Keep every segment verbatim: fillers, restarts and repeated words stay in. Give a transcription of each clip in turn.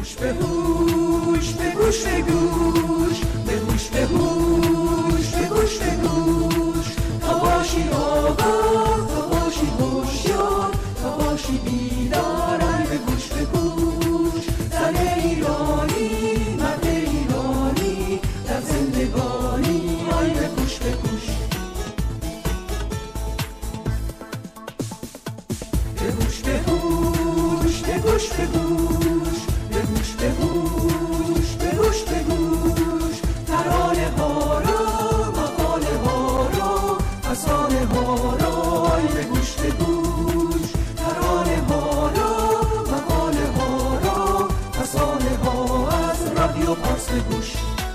گوش به گوش به گوش به گوش به گوش به گوش به گوش به گوش تا باشی آگاه تا باشی هوشیار تا باشی بیدار به گوش به گوش زن ایرانی مرد ایرانی در زندگانی آی به گوش به گوش به گوش به گوش به گوش به گوش به گوش به گوش به گوش به گوش ترانه ها رو مقاله ها رو افسانه ها رو آی به گوش به گوش ترانه ها رو مقاله ها رو افسانه ها از رادیو پارس به گوش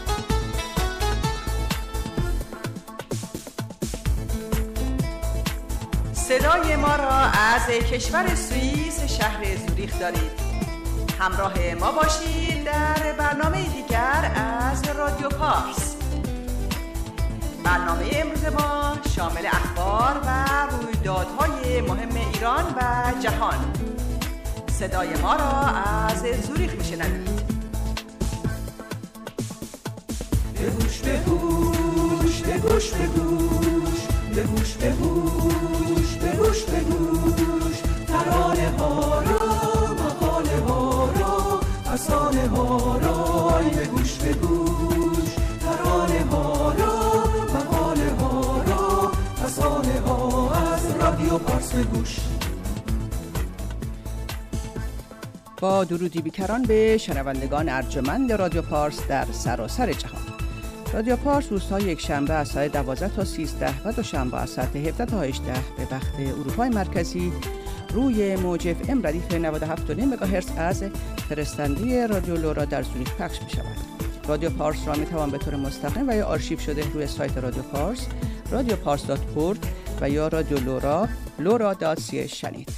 صدای ما را از کشور سوئیس شهر زوریخ دارید. همراه ما باشید در برنامه دیگر از رادیو پارس. برنامه امروز ما شامل اخبار و رویدادهای مهم ایران و جهان. صدای ما را از زوریخ میشنوید. به گوش به گوش به گوش به گوش به گوش به گوش به گوش به گوش ترانه ها رو مقاله ها رو افسانه ها رو آی به گوش به گوش ترانه ها رو مقاله ها رو افسانه ها از رادیو پارس به گوش. با درودی بیکران به شنوندگان ارجمند رادیو پارس در سراسر جهان. رادیو پارس روزهای یک شنبه از ساعت دوازده تا سیزده و دوشنبه از ساعت هفده تا هجده به وقت اروپای مرکزی روی موج اف ام ردیف نود و هفت و نیم مگاهرتز از فرستنده رادیو لورا در زوریخ پخش می شود. رادیو پارس را می توان به طور مستقیم و یا آرشیو شده روی سایت رادیو پارس رادیو پارس دات اورگ و یا رادیو لورا لورا دات سی شنید.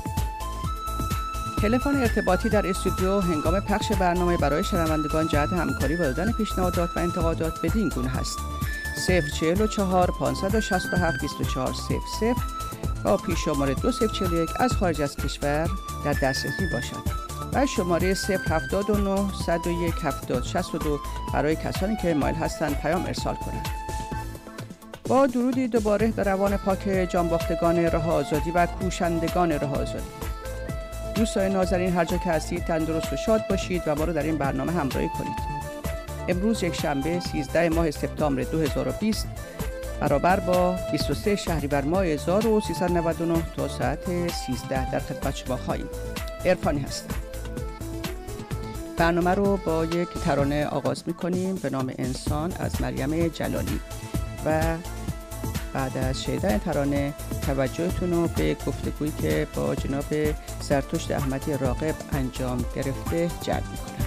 تلفن ارتباطی در استودیو هنگام پخش برنامه برای شنوندگان جهت همکاری و دادن پیشنهادات و انتقادات بدین گونه هست: صفر چهل و چهار پانصد و شصت و هفت بیست و چهار صفر صفر و پیش شماره دو صفر چهل و یک از خارج از کشور در دسترسی باشد و شماره صفر هفتاد و نه صد و یک هفتاد شصت و دو برای کسانی که مایل هستند پیام ارسال کنند. با درودی دوباره به روان پاک جانباختگان راه آزادی و کوشندگان راه آزادی. دوستان نازنین هر جا که هستید تندرست و شاد باشید و ما رو در این برنامه همراهی کنید. امروز یک شنبه سیزده ماه سپتامبر دو هزار و بیست برابر با بیست و سه شهریور ماه هزار و سیصد و نود و نه تا ساعت سیزده در خدمت شما خواهیم. عرفانی هستم. برنامه رو با یک ترانه آغاز می‌کنیم به نام انسان از مریم جلالی و بعد از شنیدن ترانه توجهتون رو به گفتگویی که با جناب زرتشت احمدی راغب انجام گرفته جلب می‌کنم.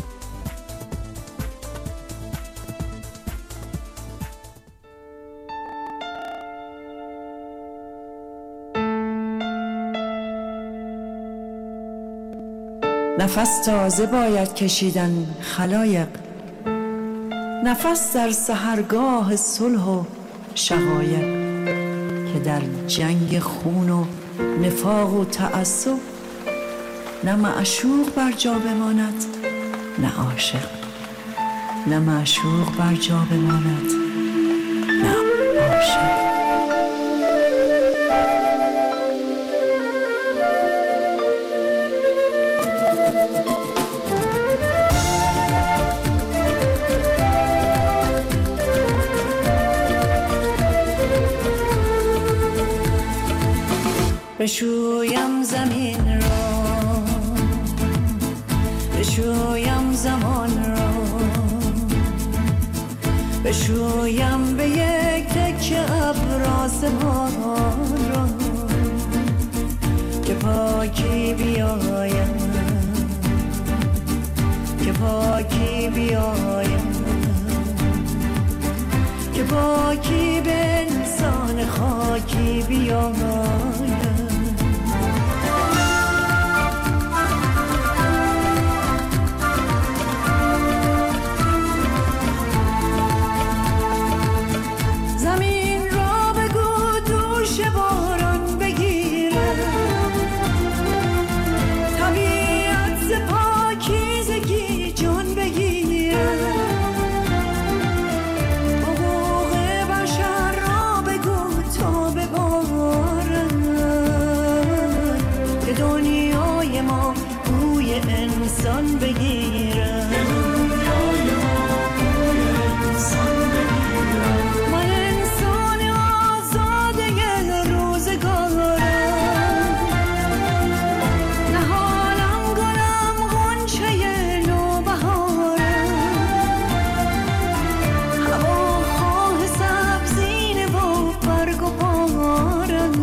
نفس تازه باید کشیدن خلایق، نفس در سحرگاه صلح و شقایق، که در جنگ خون و نفاق و تعصب نه معشوق بر جا بماند نه عاشق، نه معشوق بر جا بماند نه عاشق. بشویم زمین را، بشویم زمان را، بشویم به یک تکه ابر آسمان را، که پاکی بیایم، که پاکی بیایم، که پاکی به انسان خاکی بیایم. انسان بگیرم، به دنیای ما بوی انسان بگیرم. من انسان آزاده روزگارم، نهالم گلم غنچه نوبهارم، هوا خواه سبزینه و برگ و بارم،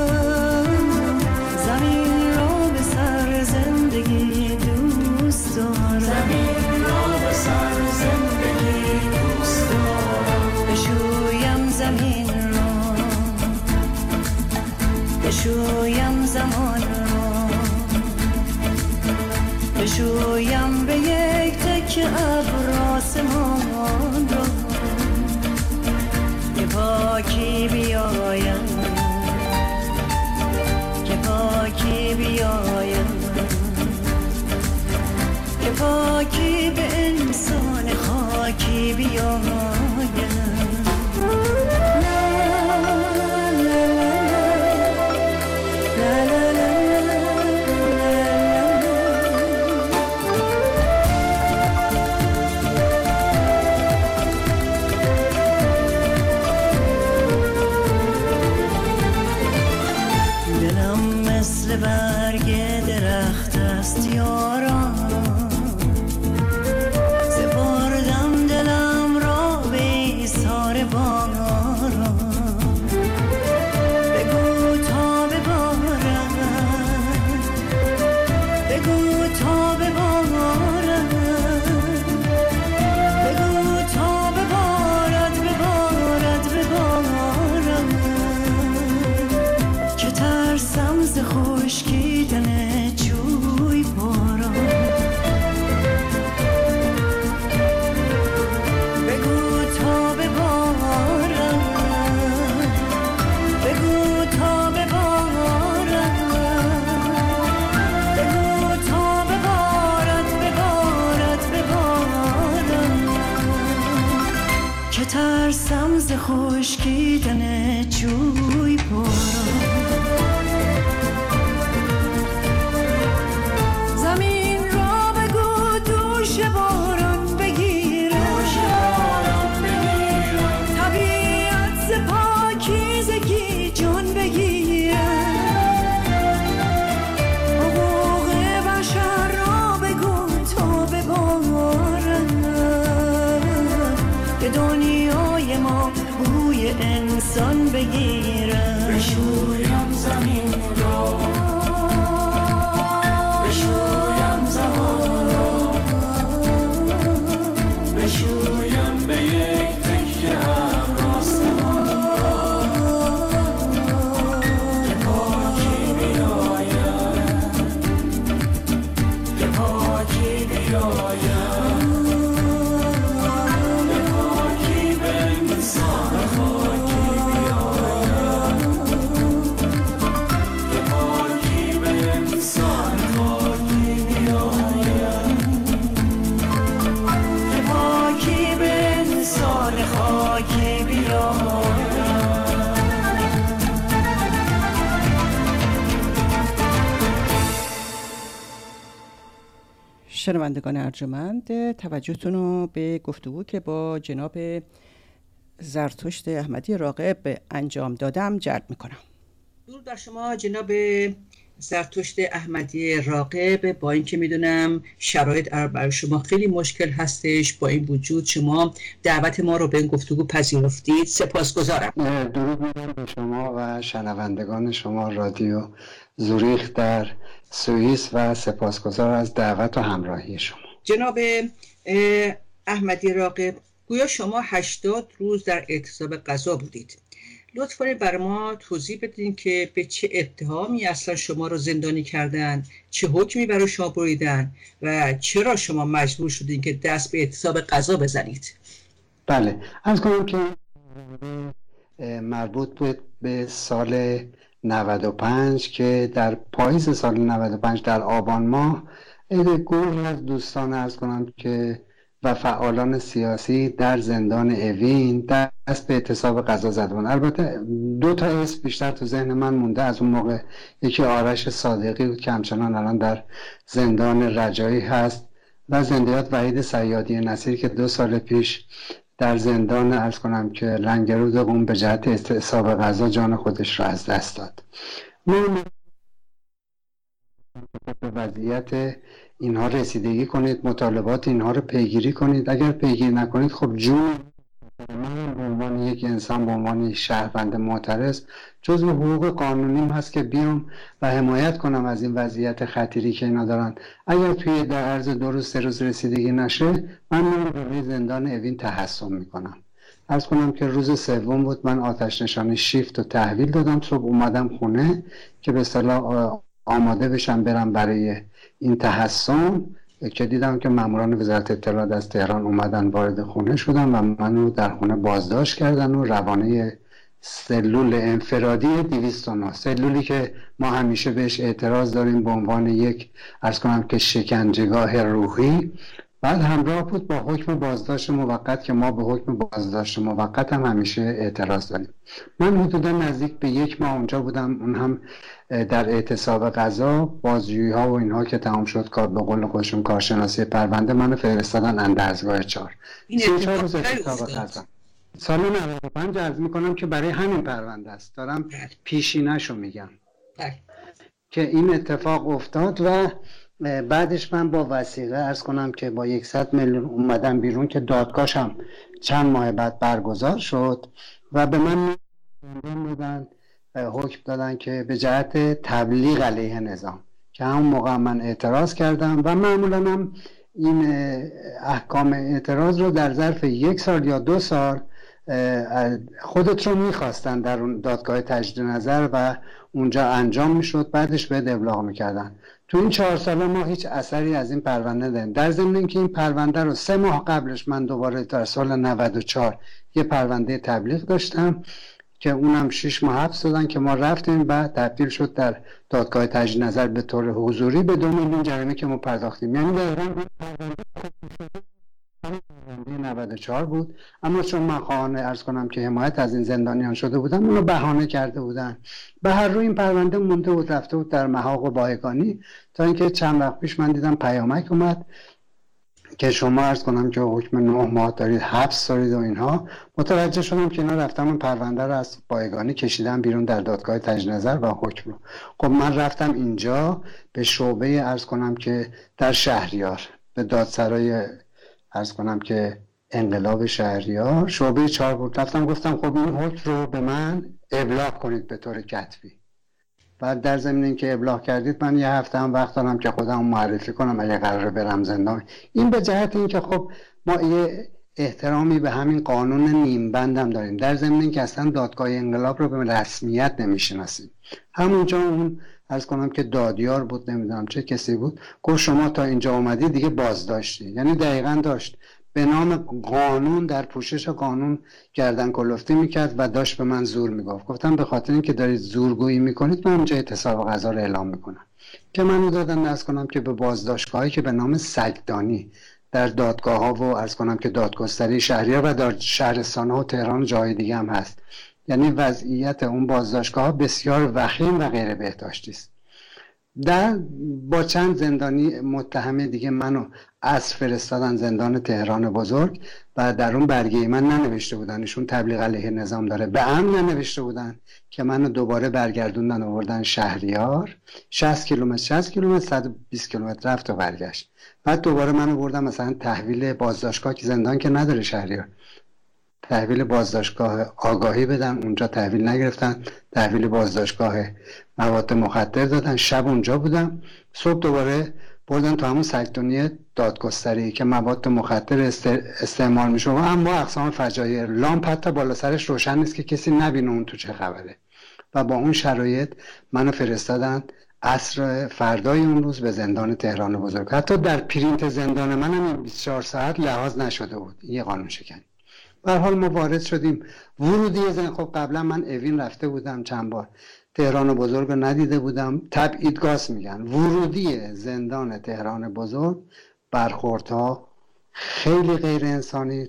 زمین را به سر زندگی دوست دارم، زمین را به سر زندگی دوست دارم. بشویم زمین را، بشویم زمان را، بشویم به یک تکه ابر آسمان را، که پاکی بیایم، که پاکی بیایم، که پاکی به انسان خاکی بیایم. دلم مثل برگ درخت است یاران، سپردم دلم را به ایثار باران، بگو تا ببارد، بگو تا ببارد، بگو تا ببارد، ببارد، ببارد، که ترسم ز خشکیدن جوی باران، بگو تا ببارد، بگو تا ببارد، بگو تا ببارد، ببارد، ببارد، که ترسم ز خشکیدن جوی باران. زمین را بگو دوش باران بگیرم، طبیعت ز پاکیزگی جان بگیرم، حقوق بشر را بگو تا ببارم، به دنیای ما بوی انسان بگیرم، بشویم زمین را، بشویم زمان را، بشویم به یک تکه ابر آسمان را، که پاکی بیایم، که پاکی بیایم، که پاکی به انسان خاکی بیایم، که پاکی به انسان خاکی بیایم، که پاکی به انسان خاکی بیایم. شنوندگان ارجمند، توجهتون رو به گفتگو که با جناب زرتشت احمدی راغب انجام دادم جلب میکنم. درود بر شما جناب زرتشت احمدی راغب. با اینکه میدونم شرایط برای شما خیلی مشکل هستش، با این وجود شما دعوت ما رو به این گفتگو پذیرفتید، سپاسگزارم. درود میگم به شما و شنوندگان شما رادیو زوریخ در سوئیس و سپاسگزار از دعوت و همراهی شما. جناب احمدی راغب، گویا شما هشتاد روز در اعتصاب غذا بودید. لطفاً برای ما توضیح بدین که به چه اتهامی اصلا شما رو زندانی کردن، چه حکمی برای شما بریدن و چرا شما مجبور شدین که دست به اعتصاب غذا بزنید؟ بله، عرض کنم که مربوط بود به سال نود و پنج که در پاییز سال نود و پنج در آبان ماه گروه از دوستان عرض کنم که و فعالان سیاسی در زندان اوین دست به اعتصاب غذا زدن. البته دو تا اسم بیشتر تو ذهن من مونده از اون موقع. یکی آرش صادقی بود که همچنان الان در زندان رجایی هست و زندیات وحید صیادی نصیر که دو سال پیش در زندان عرض کنم که لنگرود قم به جهت اعتصاب غذا جان خودش را از دست داد. من به وضعیت اینها رسیدگی کنید، مطالبات اینها رو پیگیری کنید. اگر پیگیری نکنید خب جون من به عنوان یک انسان، به عنوان شهروند معترض، جزو حقوق قانونیم هست که بیام و حمایت کنم از این وضعیت خطیری که اینا دارن. اگر توی در عرض دو روز سه روز رسیدگی نشه، من من به زندان اوین تحسن میکنم. عرض کنم که روز سوم بود من آتش نشانی شیفت و تحویل دادم. صبح اومدم خونه که به اصطلاح آماده بشم برم برای این تحسن که دیدم که ماموران وزارت اطلاعات از تهران اومدن وارد خونه شدن و منو در خونه بازداشت کردن و روانه سلول انفرادی دویست و نه، سلولی که ما همیشه بهش اعتراض داریم به عنوان یک عرض کنم که شکنجهگاه روحی، بعد همراه بود با حکم بازداشت موقت که ما به حکم بازداشت موقت هم همیشه اعتراض داریم. من حدودا نزدیک به یک ماه اونجا بودم، اون هم در اعتصاب غذا. بازجویی ها و اینها که تمام شد، کار به قول خودشون کارشناسی پرونده منو فرستادن اندرزگاه چهار. این چهار روز اعتصاب غذا سال نود و پنج عرض میکنم که برای همین پرونده است، دارم پیشینه‌شو میگم که این اتفاق افتاد و بعدش من با وثیقه عرض کنم که با صد میلیون اومدم بیرون که دادگاهشم چند ماه بعد برگزار شد و به من بودن حکم دادن که به جهت تبلیغ علیه نظام، که همون موقع من اعتراض کردم و معمولا هم این احکام اعتراض رو در ظرف یک سال یا دو سال خودت رو میخواستن در اون دادگاه تجدید نظر و اونجا انجام میشد، بعدش به ابلاغ میکردن. تو این چهار ساله ما هیچ اثری از این پرونده نداریم، در ضمن اینکه این پرونده رو سه ماه قبلش من دوباره در سال نود و چهار یه پرونده تبلیغ داشتم که اونم شش ماه حبس دادن که ما رفتیم بعد تبدیل شد در دادگاه تجدید نظر به طور حضوری به دو میلیون جریمه که ما پرداختیم. یعنی دقیقاً پرونده نود و چهار بود، اما چون من خواهان عرض کنم که حمایت از این زندانیان شده بودم اونو بهانه کرده بودن. به هر روی این پرونده مونده بود، رفته بود در محاق و بایگانی، تا اینکه چند وقت پیش من دیدم پیامک اومد که شما عرض کنم که حکم نه ماه دارید، حبس دارید و اینها. متوجه شدم که اینا رفتم اون پرونده رو از بایگانی کشیدم بیرون در دادگاه تجدید نظر و حکم رو. خب من رفتم اینجا به شعبه عرض کنم که در شهریار، به دادسرای عرض کنم که انقلاب شهریار شعبه چهار بود. رفتم گفتم خب این حکم رو به من ابلاغ کنید به طور کتبی. بعد در ضمن اینکه ابلاغ کردید من یه هفته هم وقت دارم که خودم معرفی کنم اگه قراره برم زندان. این به جهت اینکه خب ما یه احترامی به همین قانون نیم بندم داریم، در ضمن اینکه اصلا دادگاه انقلاب رو به رسمیت نمیشناسیم. همونجا اون عرض کنم که دادیار بود، نمیدونم چه کسی بود، گفت شما تا اینجا اومدی دیگه بازداشتی. یعنی دقیقاً داشت به نام قانون در پوشش قانون گردن کلفتی میکرد و داشت به من زور میگفت. گفتم به خاطر اینکه دارید زورگویی میکنید من اونجا اعتصاب غذا رو اعلام میکنم، که منو دادن عرض کنم که به بازداشتگاهی که به نام سگدانی در دادگاه ها و عرض کنم که دادگستری شهریار و در شهرستان ها و تهران و جای دیگه هم هست. یعنی وضعیت اون بازداشتگاه ها بسیار وخیم و غیر بهداشتی است. در با چند زندانی متهم دیگه منو از فرستادن زندان تهران بزرگ و در اون برگه من ننوشته بودن ایشون تبلیغ علیه نظام داره، به هم ننوشته بودن که منو دوباره برگردوندن آوردن شهریار. شصت کیلومتر شصت کیلومتر صد و بیست کیلومتر رفت و برگشت. بعد دوباره منو بردن مثلا تحویل بازداشتگاه که زندان که نداره شهریار، تحویل بازداشتگاه آگاهی بدن، اونجا تحویل نگرفتن، تحویل بازداشتگاه مواد مخدر دادن. شب اونجا بودم، صبح دوباره بردن تو همون سگدونی دادگستری که مواد مخدر استعمال میشه و اما اقسام فجایع، لامپ حتی بالا سرش روشن نیست که کسی نبینه اون تو چه خبره. و با اون شرایط منو فرستادن عصر فردای اون روز به زندان تهران بزرگ. حتی در پرینت زندان منم بیست و چهار ساعت لحاظ نشده بود، یه قانون شکنی. به هر حال ما وارد شدیم. ورودی زن خب قبلا من اوین رفته بودم چند بار، تهران بزرگ رو ندیده بودم. تبعیدگاه میگن. ورودی زندان تهران بزرگ برخوردها خیلی غیر انسانی،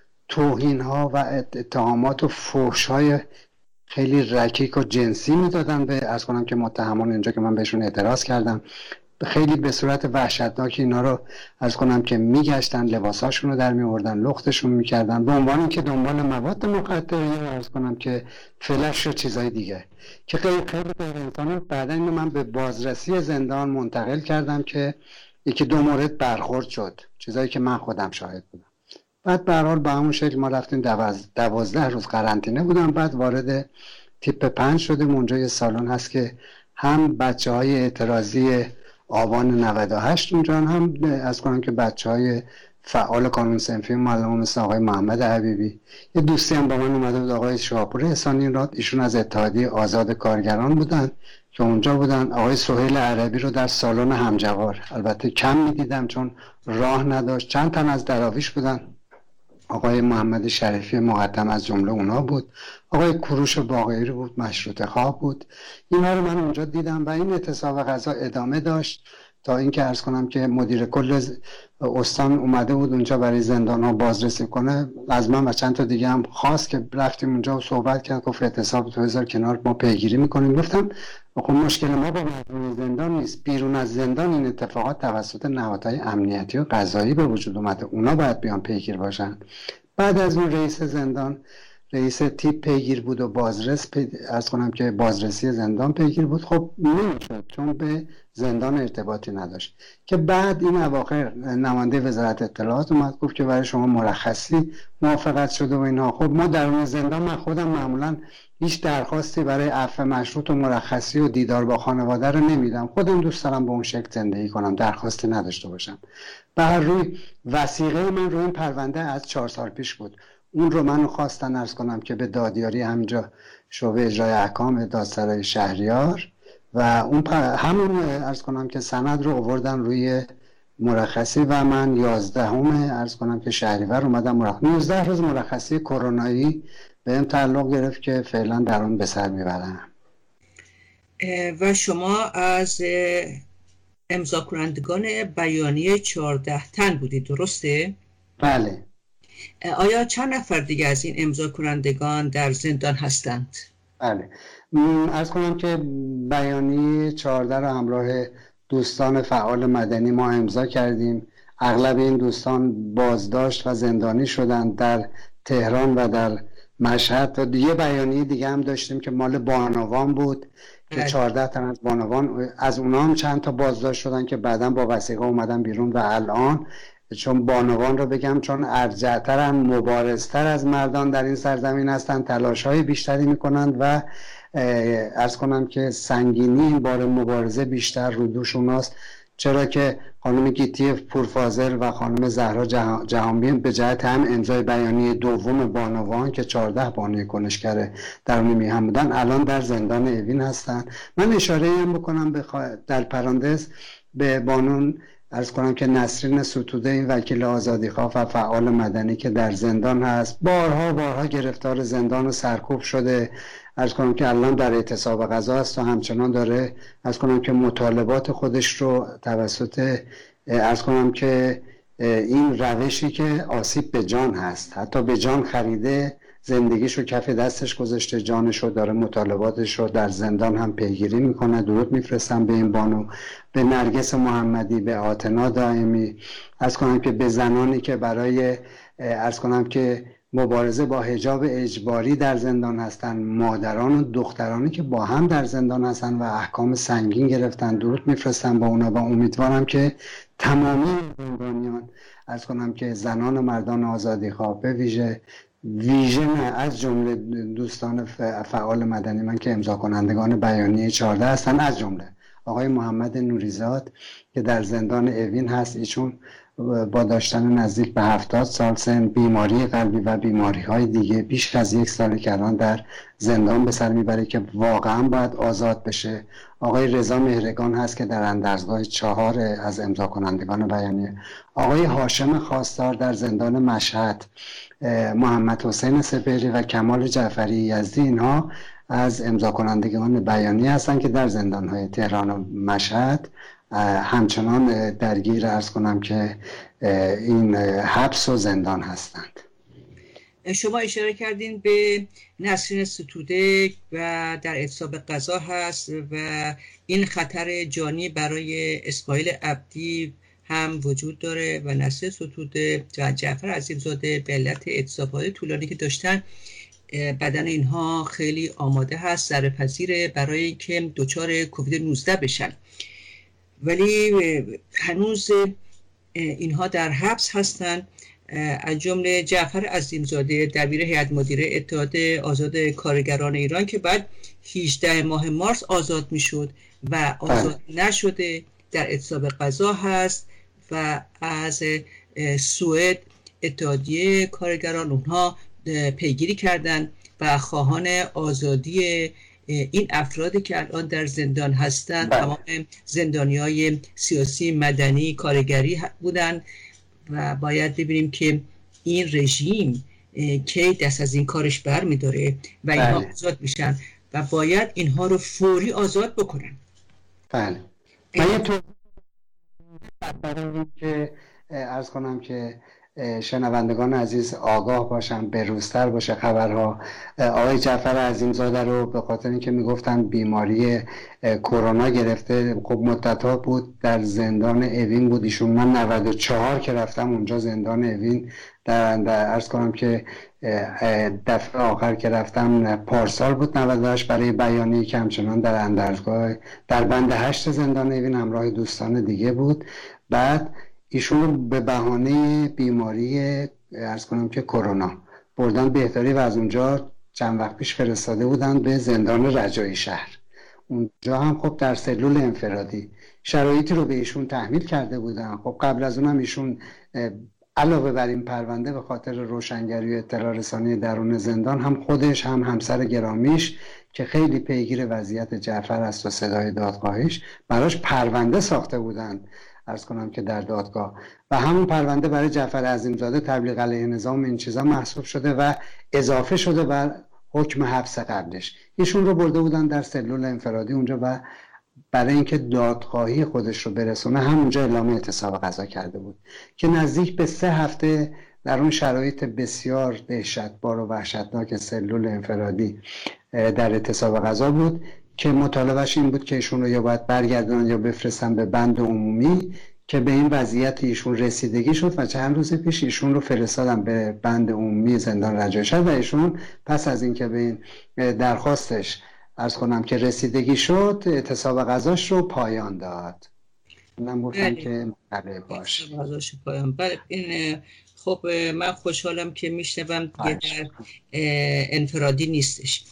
توهین ها و اتهامات و فحش های خیلی رکیک و جنسی میدادن به عرض کنم که متهمان اینجا که من بهشون اعتراض کردم. خیلی به صورت وحشتناک اینا رو عرض کنم که میگشتن، لباساشون رو در میوردن، لختشون میکردن به عنوان اینکه دنبال مواد مخدر یا عرض کنم که فلش و چیزای دیگه که خیلی خیلی غیر انسانی. بعدا اینو من به بازرسی زندان منتقل کردم که یکی دو مورد برخورد شد، چیزایی که من خودم شاهد بودم. بعد به هر حال با همون شکل ما رفتیم دوازده روز قرنطینه بودم. بعد وارد تیپ پنج شدیم. اونجا یه سالن هست که هم بچه های اعتراضی آبان نود و هشت اونجا هم از کنم که بچه های فعال قانون صنفی معلمان مثل آقای محمد حبیبی، یه دوستی هم با من اومده بود آقای شاپور احسانی راد، ایشون از اتحادیه آزاد کارگران بودن که اونجا بودن. آقای سهیل عربی رو در سالن همجوار البته کم میدیدم چون راه نداشت. چند تن از دراویش بودن، آقای محمد شریفی مقدم از جمله اونا بود، آقای کوروش باقری بود، مشروطه خواه بود. اینا رو من اونجا دیدم و این اعتصاب قضا ادامه داشت تا اینکه عرض کنم که مدیر کل استان اومده بود اونجا برای زندان ها بازرسی کنه. از من و چند تا دیگه هم خواست که رفتیم اونجا و صحبت کرد، گفت اعتصاب تو بذار کنار، ما پیگیری میکنیم. گفتم خب مشکل ما با مردم زندان نیست، بیرون از زندان این اتفاقات توسط نهادهای امنیتی و قضایی به وجود اومده، اونا باید بیان پیگیر باشن. بعد از اون رئیس زندان، رئیس تیپ پیگیر بود و بازرس پی... از کنم که بازرسی زندان پیگیر بود. خب نمیشد چون به زندان ارتباطی نداشت. که بعد این اواخر نماینده وزارت اطلاعات اومد گفت که برای شما مرخصی موافقت شده و اینها. خب ما درون زندان من خودم معمولا هیچ درخواستی برای عفو مشروط و مرخصی و دیدار با خانواده رو نمیدم، خودم دوست دارم به اون شکل زندگی کنم، درخواستی نداشته باشم. به هر روی وثیقه من روی این پرونده از چهار سال پیش بود، اون رو منو خواستن عرض کنم که به دادیاری همینجا شعبه اجرای احکام دادسرای شهریار و اون همون عرض کنم که سند رو آوردن روی مرخصی و من یازدهم عرض کنم که شهریور اومدم مرخصی. نوزده روز مرخصی کرونایی به این تعلق گرفت که فعلا در اون به سر میبرم. و شما از امضا کنندگان بیانیه چهارده تن بودید، درسته؟ بله. آیا چند نفر دیگه از این امضا کنندگان در زندان هستند؟ بله، عرض کنم که بیانیه چهارده رو همراه دوستان فعال مدنی ما امضا کردیم. اغلب این دوستان بازداشت و زندانی شدن در تهران و در مشهد. و یه بیانیه دیگه هم داشتیم که مال بانوان بود که چهارده تن از بانوان، از اونا هم چند تا بازداشت شدن که بعداً با وثیقه اومدن بیرون. و الان چون بانوان رو بگم چون ارجع‌ترن، مبارزتر از مردان در این سرزمین هستن، تلاش‌های بیشتری میکنند و عرض کنم که سنگینی این بار مبارزه بیشتر رو دوش اوناست. چرا که خانم گیتی پورفاضل و خانم زهرا جهانبین به جهت هم امضای بیانیه دوم بانوان که چهارده بانوی کنشگر درون میهن بودن الان در زندان اوین هستن. من اشاره هم بکنم بخوا... در پرانتز به بانون عرض کنم که نسرین ستوده، این وکیل آزادیخواه و فعال مدنی که در زندان هست، بارها بارها گرفتار زندان و سرکوب شده. عرض کنم که الان در اعتصاب قضا است و همچنان داره عرض کنم که مطالبات خودش رو توسط عرض کنم که این روشی که آسیب به جان هست، حتی به جان خریده، زندگیش رو کف دستش گذاشته، جانش رو داره، مطالباتش رو در زندان هم پیگیری میکنه. درود میفرستم به این بانو، به نرگس محمدی، به آتنا دائمی، عرض کنم که به زنانی که برای عرض کنم که مبارزه با حجاب اجباری در زندان هستن، مادران و دخترانی که با هم در زندان هستن و احکام سنگین گرفتن، درود میفرستم با اونا و امیدوارم که تمامی زندانیان عرض کنم که زنان و مردان آزادیخواه به ویژه ویژه نه از جمله دوستان فعال مدنی من که امضا کنندگان بیانیه چهارده هستن، از جمله آقای محمد نوریزاد که در زندان اوین هست، ایشون با داشتن نزدیک به هفتاد سال سن، بیماری قلبی و بیماری های دیگه بیش از یک سال که الان در زندان به سر میبره که واقعا باید آزاد بشه. آقای رضا مهرگان هست که در اندرزگاه چهار از امضا کنندگان بیانیه. آقای هاشم خواستار در زندان مشهد، محمد حسین سپهری و کمال جعفری یزدی، اینها از امضا کنندگان بیانیه هستن که در زندان‌های تهران و مشهد همچنان درگیر عرض کنم که این حبس و زندان هستند. شما اشاره کردین به نسرین ستوده و در اعتصاب غذا هست و این خطر جانی برای اسماعیل عبدی هم وجود داره و نسرین ستوده و جعفر عظیمزاده به علت اعتصابات طولانی که داشتن بدن اینها خیلی آماده هست، ضررپذیره برای اینکه دچار کووید نوزده بشن، ولی هنوز اینها در حبس هستند. از جمله جعفر عظیمزاده دبیر هیئت مدیره اتحاد آزاد کارگران ایران که بعد هجدهم ماه مارس آزاد میشد و آزاد نشده، در اعتصاب غذا هست و از سوئد اتحادیه کارگران اونها پیگیری کردند و خواهان آزادی این افرادی که الان در زندان هستند تمام زندانیای سیاسی، مدنی، کارگری بودند و باید ببینیم که این رژیم کی دست از این کارش بر می‌داره و اینها بله. آزاد میشن و باید اینها رو فوری آزاد بکنن. بله. من یه تو که عرض کنم که شنوندگان عزیز آگاه باشن، بروزتر باشه خبرها. آقای جعفر عظیمزاده رو به خاطر اینکه میگفتن بیماری کرونا گرفته، خب مدت‌ها بود در زندان اوین بود ایشون. من نود و چهار که رفتم اونجا زندان اوین، در عرض کنم که دفعه آخر که رفتم پارسال بود نود و هشت، برای بیانیه‌ای که همچنان در اندرزگاه در بند هشت زندان اوین همراه دوستان دیگه بود. بعد ایشون رو به بهانه بیماری عرض کنم که کرونا بردن بهداری و از اونجا چند وقت پیش فرستاده بودن به زندان رجایی شهر. اونجا هم خب در سلول انفرادی شرایطی رو به ایشون تحمیل کرده بودن. خب قبل از اونم ایشون علاوه بر این پرونده به خاطر روشنگری و اطلاع رسانی درون زندان هم خودش هم همسر گرامیش که خیلی پیگیر وضعیت جعفر است و صدای دادخواهیش براش پرونده ساخته بودن عرض کنم که در دادگاه، و همون پرونده برای جعفر عظیمزاده تبلیغ علیه نظام این چیزا محسوب شده و اضافه شده بر حکم حبس قبلش. ایشون رو برده بودن در سلول انفرادی اونجا و برای اینکه دادخواهی خودش رو برسونه همونجا اعلام اعتصاب غذا کرده بود که نزدیک به سه هفته در اون شرایط بسیار دهشتبار و وحشتناک سلول انفرادی در اعتصاب غذا بود که مطالبهش این بود که ایشون رو یا باید برگردونن یا بفرستن به بند عمومی، که به این وضعیت ایشون رسیدگی شد و چند روز پیش ایشون رو فرستادن به بند عمومی زندان رجایی شهر و ایشون پس از اینکه به این درخواستش عرض کنم که رسیدگی شد اعتصاب غذاش رو پایان داد. من گفتم که مقبل باش اعتصاب غذاش پایان. بله این خب من خوشحالم که میشنوم دیگه در انفرادی نیستش.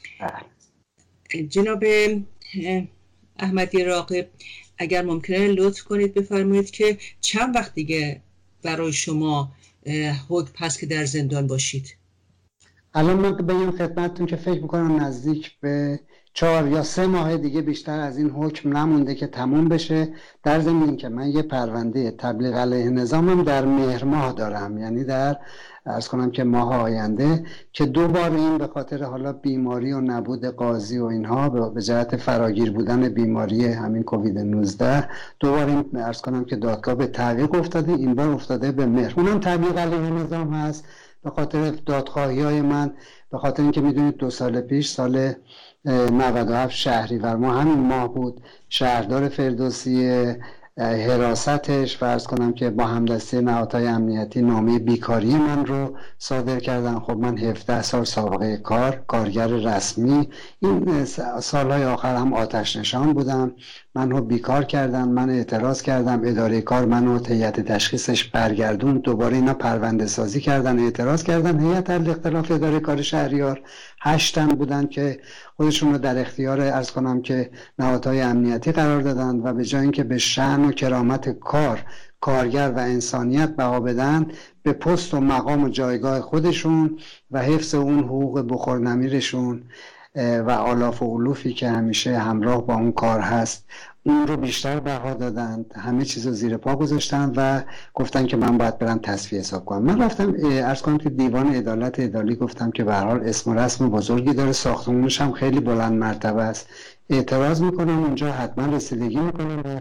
جناب احمدی راغب اگر ممکنه لطف کنید بفرمایید که چند وقت دیگه برای شما حکم پس که در زندان باشید؟ الان من بگم خدمتتون که فکر میکنم نزدیک به چهار یا سه ماه دیگه بیشتر از این حکم نمونده که تموم بشه. در ضمن این که من یه پرونده تبلیغ علیه نظامم در مهر ماه دارم، یعنی در عرض کنم که ماه آینده، که دو بار این به خاطر حالا بیماری و نبود قاضی و اینها به جهت فراگیر بودن بیماری همین کووید نوزده دوبار این عرض کنم که دادگاه به تعویق افتاده، این بار افتاده به مهر. اونم تبلیغ علیه نظام هست به خاطر دادخواهی های من، به خاطر اینکه میدونید دو سال پیش سال نود و هفت شهریور ما همین ماه بود شهردار فردوسی حراستش و عرض کنم که با همدستی نهادهای امنیتی نامه بیکاری من رو صادر کردن. خب من هفده سال سابقه کار، کارگر رسمی، این سالهای آخر هم آتش نشان بودم، منو بیکار کردن، من اعتراض کردم، اداره کار منو هیئت تشخیصش برگردون، دوباره اینا پرونده سازی کردن، اعتراض کردن، هیئت اختلاف اداره کار شهریار هشتن بودن که خودشون رو در اختیار عرض کنم که نهادهای امنیتی قرار دادن و به جای اینکه به شأن و کرامت کار، کارگر و انسانیت بها بدن، به پست و مقام و جایگاه خودشون و حفظ اون حقوق بخور نمیرشون و آلاف و علوفی که همیشه همراه با اون کار هست اون رو بیشتر بها دادن، همه چیز رو زیر پا گذاشتن و گفتن که من باید برم تصفیه حساب کنم. من رفتم عرض کنم که دیوان عدالت عدالی، گفتم که به هر حال اسم و رسم بزرگی داره، ساختمونش هم خیلی بلند مرتبه است، اعتراض میکنم اونجا حتما رسیدگی میکنم و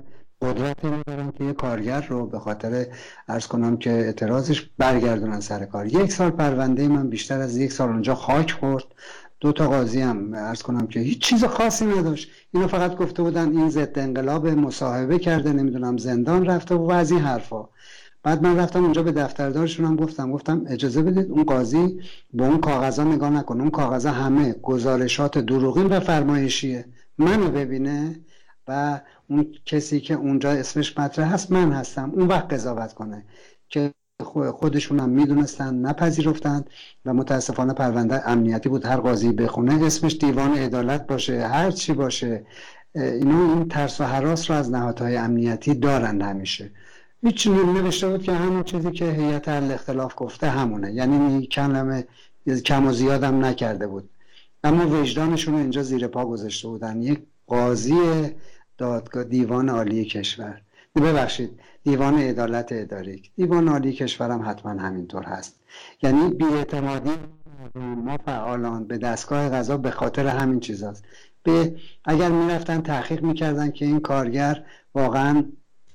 قدرت می‌دارن که یه کارگر رو به خاطر عرض کنم که اعتراضش برگردونن سر کار. یک سال پرونده من بیشتر از یک سال اونجا خاک خورد. دو تا قاضی هم عرض کنم که هیچ چیز خاصی نداشت، اینو فقط گفته بودن این ضد انقلاب، مصاحبه کرده، نمیدونم زندان رفته و از این حرفا. بعد من رفتم اونجا به دفتردارشون هم گفتم گفتم اجازه بدید اون قاضی به اون کاغذا نگاه نکنه، اون کاغذا همه گزارشات دروغین و فرمایشیه، منو ببینه و اون کسی که اونجا اسمش مطرح هست من هستم، اون وقت قضاوت کنه. که خودشون هم میدونستن، نپذیرفتن و متاسفانه پرونده امنیتی بود، هر قاضی بخونه اسمش دیوان عدالت باشه، هر چی باشه، اینا این ترس و هراس رو از نهادهای امنیتی دارن همیشه. هیچ نوشته بود که همون چیزی که هیئت حل اختلاف گفته همونه، یعنی کلمه کم و زیادم نکرده بود، اما وجدانشون رو اینجا زیر پا گذاشته بودن. یک قاضی دادگاه دیوان عالی کشور، ببخشید دیوان عدالت اداری، دیوان عالی کشورم حتما همینطور هست. یعنی بی‌اعتمادی ما فعالان به دستگاه قضا به خاطر همین چیزاست. به اگر میرفتن تحقیق میکردن که این کارگر واقعا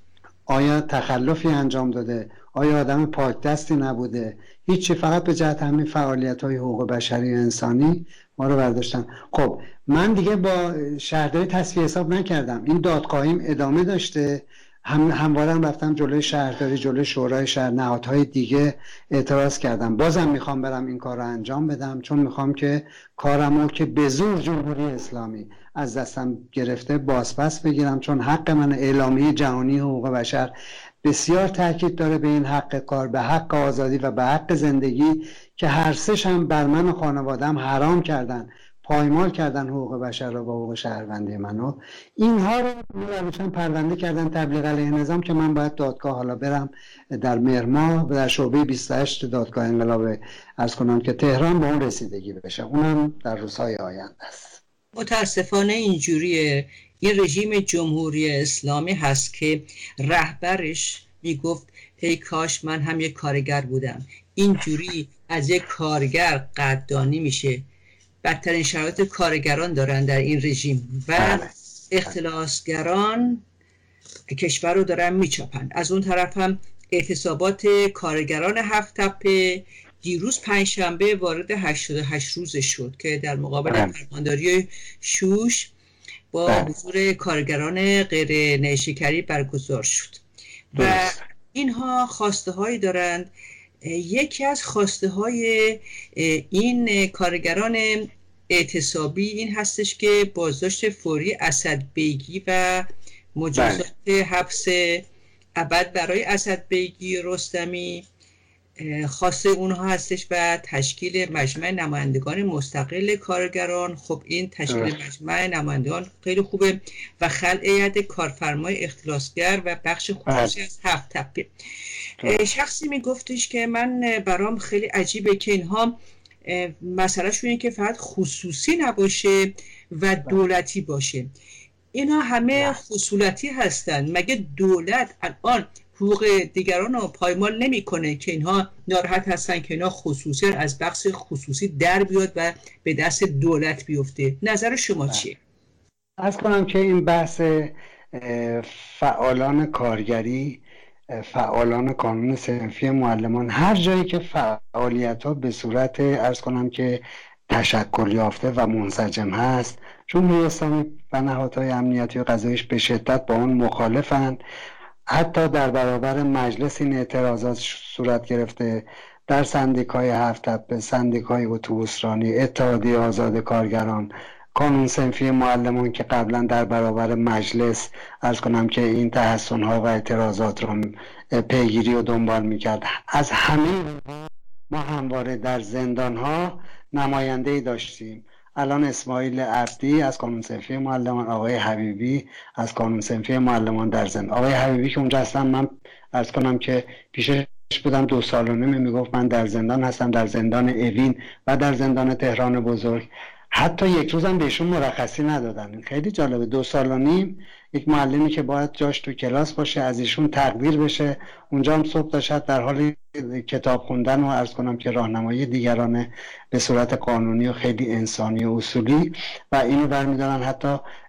آیا تخلفی انجام داده، آیا آدم پاک دستی نبوده، هیچی، فقط به جهت همین فعالیت‌های حقوق بشری و انسانی ما رو برداشتن. خب من دیگه با شهرداری تصفیه حساب نکردم، این دادخواهیم ادامه داشته، هم همواره هم رفتم جلوی شهرداری، جلوی شورای شهر، نهادهای دیگه اعتراض کردم. بازم میخوام برم این کار رو انجام بدم، چون میخوام که کارمو که به زور جمهوری اسلامی از دستم گرفته بازپس بگیرم، چون حق من اعلامیه جهانی حقوق بشر بسیار تاکید داره به این حق کار، به حق آزادی و به حق زندگی که هر سه‌ش هم بر من و خانواده‌ام حرام کردن، پایمال کردن حقوق بشر رو با حقوق شهروندی منو. اینها رو روشن پرونده کردن تبلیغ علیه نظام که من باید دادگاه حالا برم در مهر ماه در شعبه بیست و هشت دادگاه انقلاب عرض کنم که تهران به اون رسیدگی بشه، اونم در روزهای آینده است. متاسفانه اینجوریه. این رژیم جمهوری اسلامی هست که رهبرش میگفت ای کاش من هم یک کارگر بودم. اینجوری از یک کارگر قدردانی میشه. بدترین شرایط کارگران دارن در این رژیم و اختلاسگران کشور رو دارن میچاپن. از اون طرف هم اعتصابات کارگران هفت تپه دیروز پنجشنبه وارد هشتاد و هشت روز شد که در مقابل فرمانداری شوش با حضور کارگران غیر نیشکری برگزار شد و اینها خواسته هایی دارند. یکی از خواسته های این کارگران اعتصابی این هستش که بازداشت فوری اسدبیگی و مجازات حبس ابد برای اسدبیگی رستمی خواسته اونها هستش و تشکیل مجمع نمایندگان مستقل کارگران. خب این تشکیل مجمع نمایندگان خیلی خوبه و خلع هیئت کارفرمای اختلاسگر و بخش خصوصی از هفت تپه. شخصی میگفتش که من برام خیلی عجیبه که اینها مسئله شونه که فقط خصوصی نباشه و دولتی باشه. اینا همه خصولتی هستن. مگه دولت الان حقوق دیگران رو پایمال نمیکنه که اینها ناراحت هستن که اینا خصوصی از بخش خصوصی در بیاد و به دست دولت بیفته؟ نظر شما چیه؟ عرض کنم که این بحث فعالان کارگری، فعالان کانون صنفی معلمان، هر جایی که فعالیت ها به صورت عرض کنم که تشکل یافته و منسجم هست، جمهوری اسلامی و نهادهای امنیتی و قضاییش به شدت با اون مخالفند. حتی در برابر مجلس این اعتراضات صورت گرفته، در سندیکای هفت تپه، سندیکای اتوبوسرانی، اتحادیه آزاد کارگران، کانون صنفی معلمان که قبلا در برابر مجلس عرض کنم که این تحسن‌ها و اعتراضات رو پیگیری و دنبال میکرد. از همه ما همواره در زندان‌ها نماینده‌ای داشتیم. الان اسماعیل عبدی از کانون صنفی معلمان، آقای حبیبی از کانون صنفی معلمان در زندان. آقای حبیبی که اونجا هستن، من عرض کنم که پیشش بودم دو سال و نیم، میگفت من در زندان هستم، در زندان اوین و در زندان تهران بزرگ. حتی یک روزم بهشون مرخصی ندادن. خیلی جالبه، دو سال و نیم یک معلمی که باید جاش تو کلاس باشه از ایشون تقدیر بشه، اونجا هم صبح تا شب در حال کتاب خوندن و عرض کنم که راهنمایی دیگرانه به صورت قانونی و خیلی انسانی و اصولی، و اینو برمیدارن حتی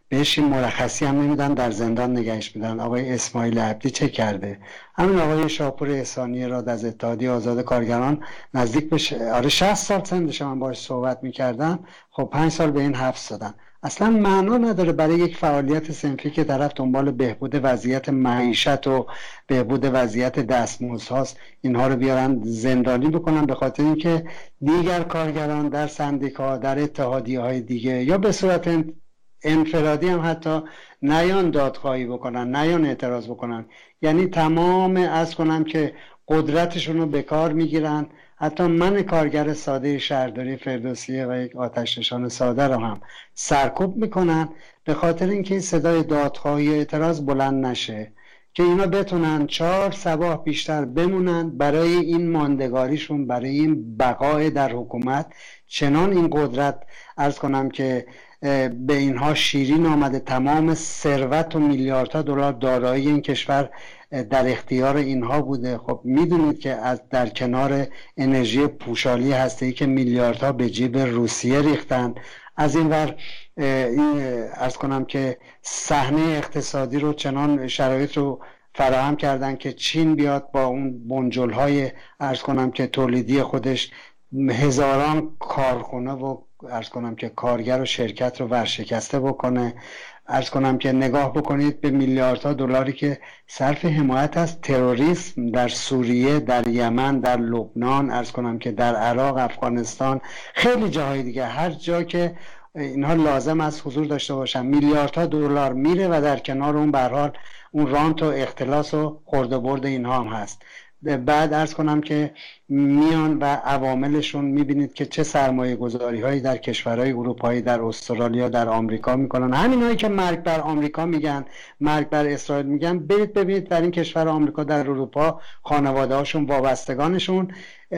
بهش این مرخصی هم نمیدن، در زندان نگهش میدن. آقای اسماعیل عبدی چه کرده؟ همین آقای شاپور احسانی راد از اتحادیه آزاد کارگران نزدیک به ش... آره شصت سال سنشه، من باهاش صحبت میکردم، خب پنج سال به این حبس دادن. اصلا معنا نداره برای یک فعالیت صنفی که طرف دنبال بهبود وضعیت معیشت و بهبود وضعیت دستمزدهاست اینها رو بیارن زندانی بکنن به خاطر اینکه دیگر کارگران در سندیکا، در اتحادیه های دیگه یا به صورت انفرادی هم حتی نیان دادخواهی بکنن، نیان اعتراض بکنن. یعنی تمام از کنم که قدرتشون رو به کار میگیرن. حتی من کارگر ساده شهرداری فردوسیه و یک آتش نشان ساده رو هم سرکوب میکنن به خاطر اینکه صدای دادخواهی اعتراض بلند نشه، که اینا بتونن چهار صباح بیشتر بمونن برای این ماندگاریشون، برای این بقای در حکومت. چنان این قدرت عرض کنم که به اینها شیرین آمده، تمام ثروت و میلیاردها دلار دارایی این کشور در اختیار اینها بوده. خب میدونید که از در کنار انرژی پوشالی هسته‌ای که میلیاردها به جیب روسیه ریختن، از این ور عرض کنم که صحنه اقتصادی رو چنان شرایط رو فراهم کردن که چین بیاد با اون بنجل‌های عرض کنم که تولیدی خودش هزاران کارخونه و عرض کنم که کارگر و شرکت رو ورشکسته بکنه. عرض کنم که نگاه بکنید به میلیاردها دلاری که صرف حمایت از تروریسم در سوریه، در یمن، در لبنان، عرض کنم که در عراق، افغانستان، خیلی جاهای دیگه، هر جا که اینها لازم از حضور داشته باشن میلیاردها دلار میره و در کنار اون به هر حال اون رانت و اختلاس و خورد و برد اینها هم هست. بعد عرض کنم که میان و عواملشون میبینید که چه سرمایه گذاری هایی در کشورهای اروپایی، در استرالیا، در آمریکا میکنن. همین هایی که مرگ بر آمریکا میگن، مرگ بر اسرائیل میگن، برید ببینید در این کشور آمریکا، در اروپا، خانواده هاشون، وابستگانشون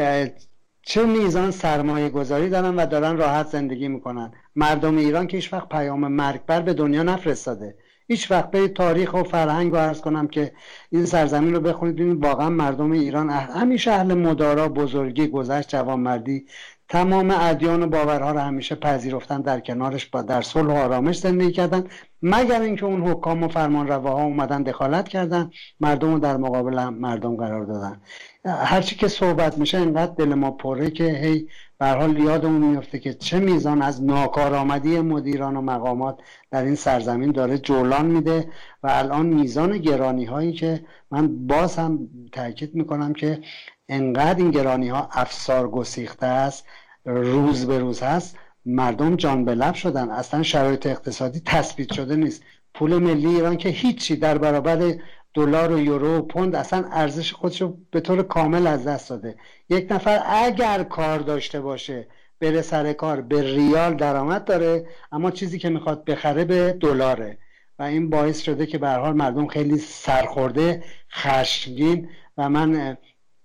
چه میزان سرمایه گذاری دارن و دارن راحت زندگی میکنن. مردم ایران که هیچ وقت پیام مرگ بر به دنیا نفرستاده. هیچ وقت به تاریخ و فرهنگ و عرض کنم که این سرزمین رو بخونید ببینید واقعا مردم ایران همیشه اهل مدارا، بزرگی، گذشت، جوانمردی، تمام ادیان و باورها رو همیشه پذیرفتن، در کنارش با در صلح و آرامش زندگی کردن، مگر اینکه اون حکام و فرمانرواها اومدن دخالت کردن، مردم رو در مقابل مردم قرار دادن. هرچی که صحبت میشه اینقدر دل ما پره که هی به هر حال یادمون میفته که چه میزان از ناکارآمدی مدیران و مقامات در این سرزمین داره جولان میده و الان میزان گرانی هایی که من باز هم تاکید میکنم که انقدر این گرانی ها افسار گسیخته است، روز به روز هست، مردم جان به لب شدن. اصلا شرایط اقتصادی تثبیت شده نیست. پول ملی ایران که هیچی در برابر دلار و یورو و پوند اصلا ارزش خودش رو به طور کامل از دست داده. یک نفر اگر کار داشته باشه بره سر کار به ریال درآمد داره، اما چیزی که میخواد بخره به دلاره و این باعث شده که به هر حال مردم خیلی سرخورده، خشمگین و من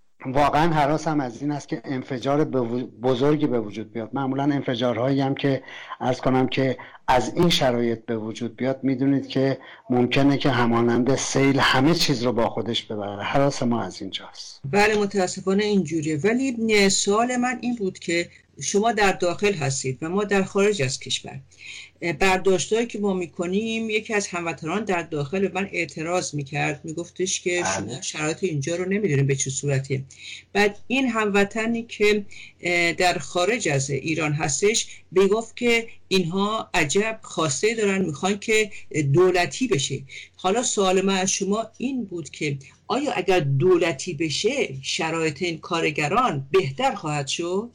واقعا هراسم از این است که انفجار بزرگی به وجود بیاد. معمولا انفجارهایی هم که عرض کنم که از این شرایط به وجود بیاد میدونید که ممکنه که همانند سیل همه چیز رو با خودش ببره. هراس ما از اینجاست. بله متاسفانه اینجوریه. ولی سوال من این بود که شما در داخل هستید و ما در خارج از کشور. برداشتایی که ما میکنیم، یکی از هموطنان در داخل من اعتراض میکرد، میگفتش که شما شرایط اینجا رو نمیدونیم به چه صورتی. بعد این هموطنی که در خارج از ایران هستش میگفت که اینها عجب خواسته دارن، میخوان که دولتی بشه. حالا سوال من از شما این بود که آیا اگر دولتی بشه شرایط این کارگران بهتر خواهد شد؟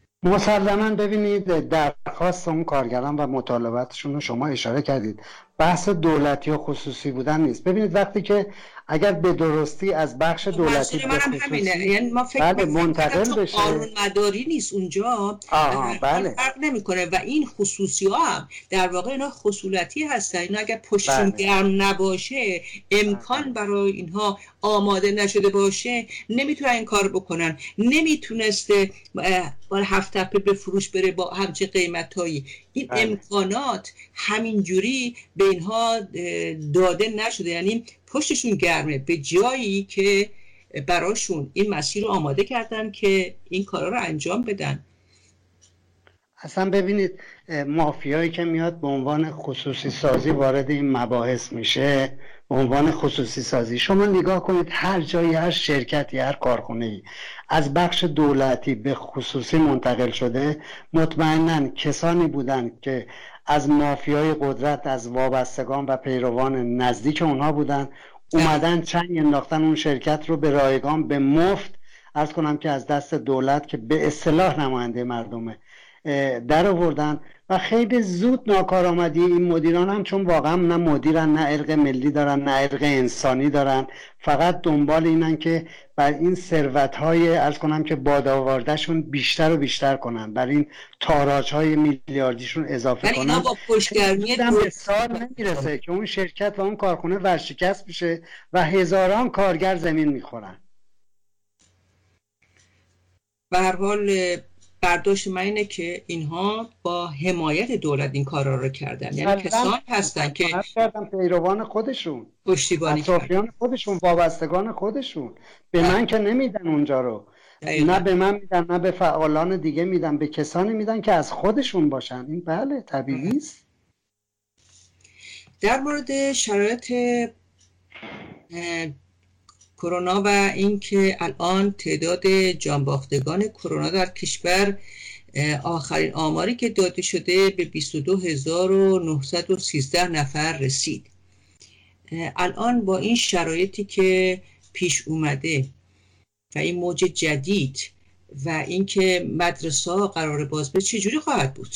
مسلماً. ببینید درخواست اون کارگران و مطالباتشون رو شما اشاره کردید، بحث دولتی و خصوصی بودن نیست. ببینید وقتی که اگر به درستی از بخش دولتی به خصوصی یعنی ما فکر بله منتقل بشه، قانون مداری نیست اونجا، بله فرق نمیکنه و این خصوصی ها هم در واقع اینا خصولتی هستن. اینا اگر پشتشون بله. گرم نباشه، امکان بله. برای اینها آماده نشده باشه، نمیتونن این کار بکنن. نمیتونسته بار هفت تپه به فروش بره با همچه قیمتایی. این بله. امکانات همینجوری به اینها داده نشده، یعنی پشتشون گرمه به جایی که براشون این مسیر رو آماده کردن که این کارا رو انجام بدن. اصلا ببینید مافیایی که میاد به عنوان خصوصی سازی وارد این مباحث میشه، به عنوان خصوصی سازی، شما نگاه کنید هر جایی، هر شرکتی، هر کارخونه‌ای از بخش دولتی به خصوصی منتقل شده، مطمئناً کسانی بودن که از مافیای قدرت، از وابستگان و پیروان نزدیک اونها بودن، اومدن چنگ انداختن اون شرکت رو به رایگان به مفت، عرض کنم که از دست دولت که به اصطلاح نماینده مردمه در آوردن و خیلی زود ناکارآمدی این مدیران هم، چون واقعا نه مدیرن، نه ارق ملی دارن، نه ارق انسانی دارن، فقط دنبال اینن که بر این ثروت‌های عرض کنم که بادآوردهشون بیشتر و بیشتر کنن، بر این تاراج‌های میلیاردیشون اضافه کنن. اینا با پشتگرمی به سال نمیرسه که اون شرکت و اون کارخونه ورشکست بشه و هزاران کارگر زمین میخورن. به هر حال برداشت من اینه که اینها با حمایت دولت این کارا رو کردن، یعنی کسانی هستن که کردن پیروان خودشون، پشتیبانی اطرافیان خودشون، وابستگان خودشون. به من که نمیدن اونجا رو، نه به من میدن، نه به فعالان دیگه میدن، به کسانی میدن که از خودشون باشن. این بله طبیعی است. در مورد شرایط کرونا و اینکه الان تعداد جانباختگان کرونا در کشور، آخرین آماری که داده شده به بیست و دو هزار و نهصد و سیزده نفر رسید. الان با این شرایطی که پیش اومده و این موج جدید و اینکه مدرسه ها قرار باز به چجوری خواهد بود؟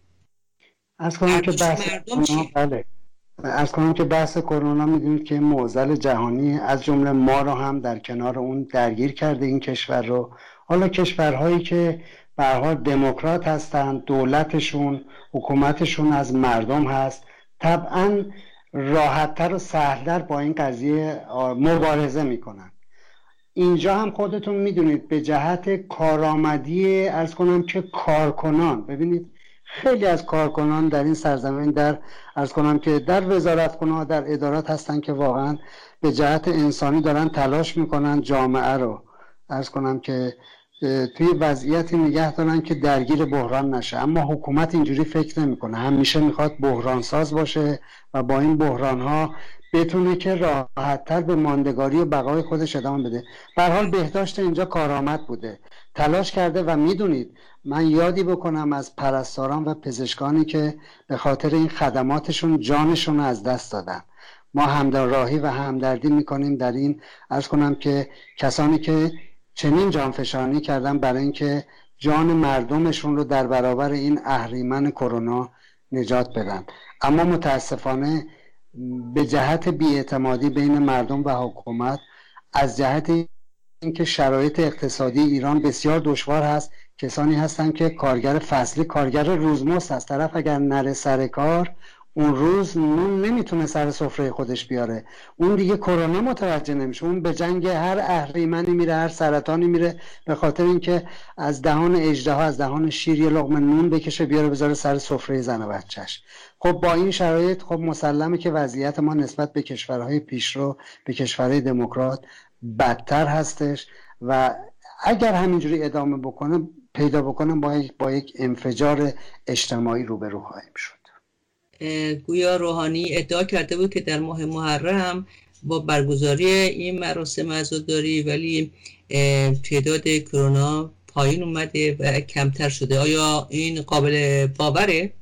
از کنم که بحث کرونا بله از کنم که بحث کرونا میدونید که معضل جهانی از جمله ما رو هم در کنار اون درگیر کرده، این کشور رو. حالا کشورهایی که به هر حال دموکرات هستن، دولتشون، حکومتشون از مردم هست، طبعا راحت‌تر و سهل‌تر با این قضیه مبارزه میکنن. اینجا هم خودتون میدونید به جهت کارآمدی عرض کنم که کارکنان، ببینید خیلی از کارکنان در این سرزمین در عرض کنم که در وزارتخانه‌ها، در ادارات هستن که واقعا به جهت انسانی دارن تلاش میکنن جامعه رو عرض کنم که توی وضعیتی نگه دارن که درگیر بحران نشه. اما حکومت اینجوری فکر نمیکنه، همیشه میخواد بحران ساز باشه و با این بحران ها بتونه که راحت‌تر به ماندگاری و بقای خودش ادامه بده. به هر حال بهداشت اینجا کارآمد بوده، تلاش کرده و میدونید من یادی بکنم از پرستاران و پزشکانی که به خاطر این خدماتشون جانشون از دست دادن. ما همراهی و همدردی میکنیم در این عرض کنم که کسانی که چنین جانفشانی کردن برای اینکه جان مردمشون رو در برابر این اهریمن کرونا نجات بدن. اما متاسفانه به جهت بی‌اعتمادی بین مردم و حکومت، از جهت اینکه شرایط اقتصادی ایران بسیار دشوار هست، کسانی هستن که کارگر فصلی، کارگر روزمزد هست، طرف اگر نره سر کار اون روز نون نمیتونه سر سفره خودش بیاره، اون دیگه کرونا متوجه نمیشه، اون به جنگ هر اهریمنی میره، هر سرطانی میره، به خاطر اینکه از دهان اژدها، از دهان شیر یه لقمه نون بکشه بیاره بذاره سر سفره زن و بچهش. خب با این شرایط خب مسلمه که وضعیت ما نسبت به کشورهای پیشرو، به کشورهای دموکرات بدتر هستش و اگر همینجوری ادامه بکنه پیدا بکنه با یک با یک انفجار اجتماعی روبرو خواهیم شد. گویا روحانی ادعا کرده بود که در ماه محرم با برگزاری این مراسم عزاداری ولی تعداد کرونا پایین اومده و کمتر شده. آیا این قابل باوره؟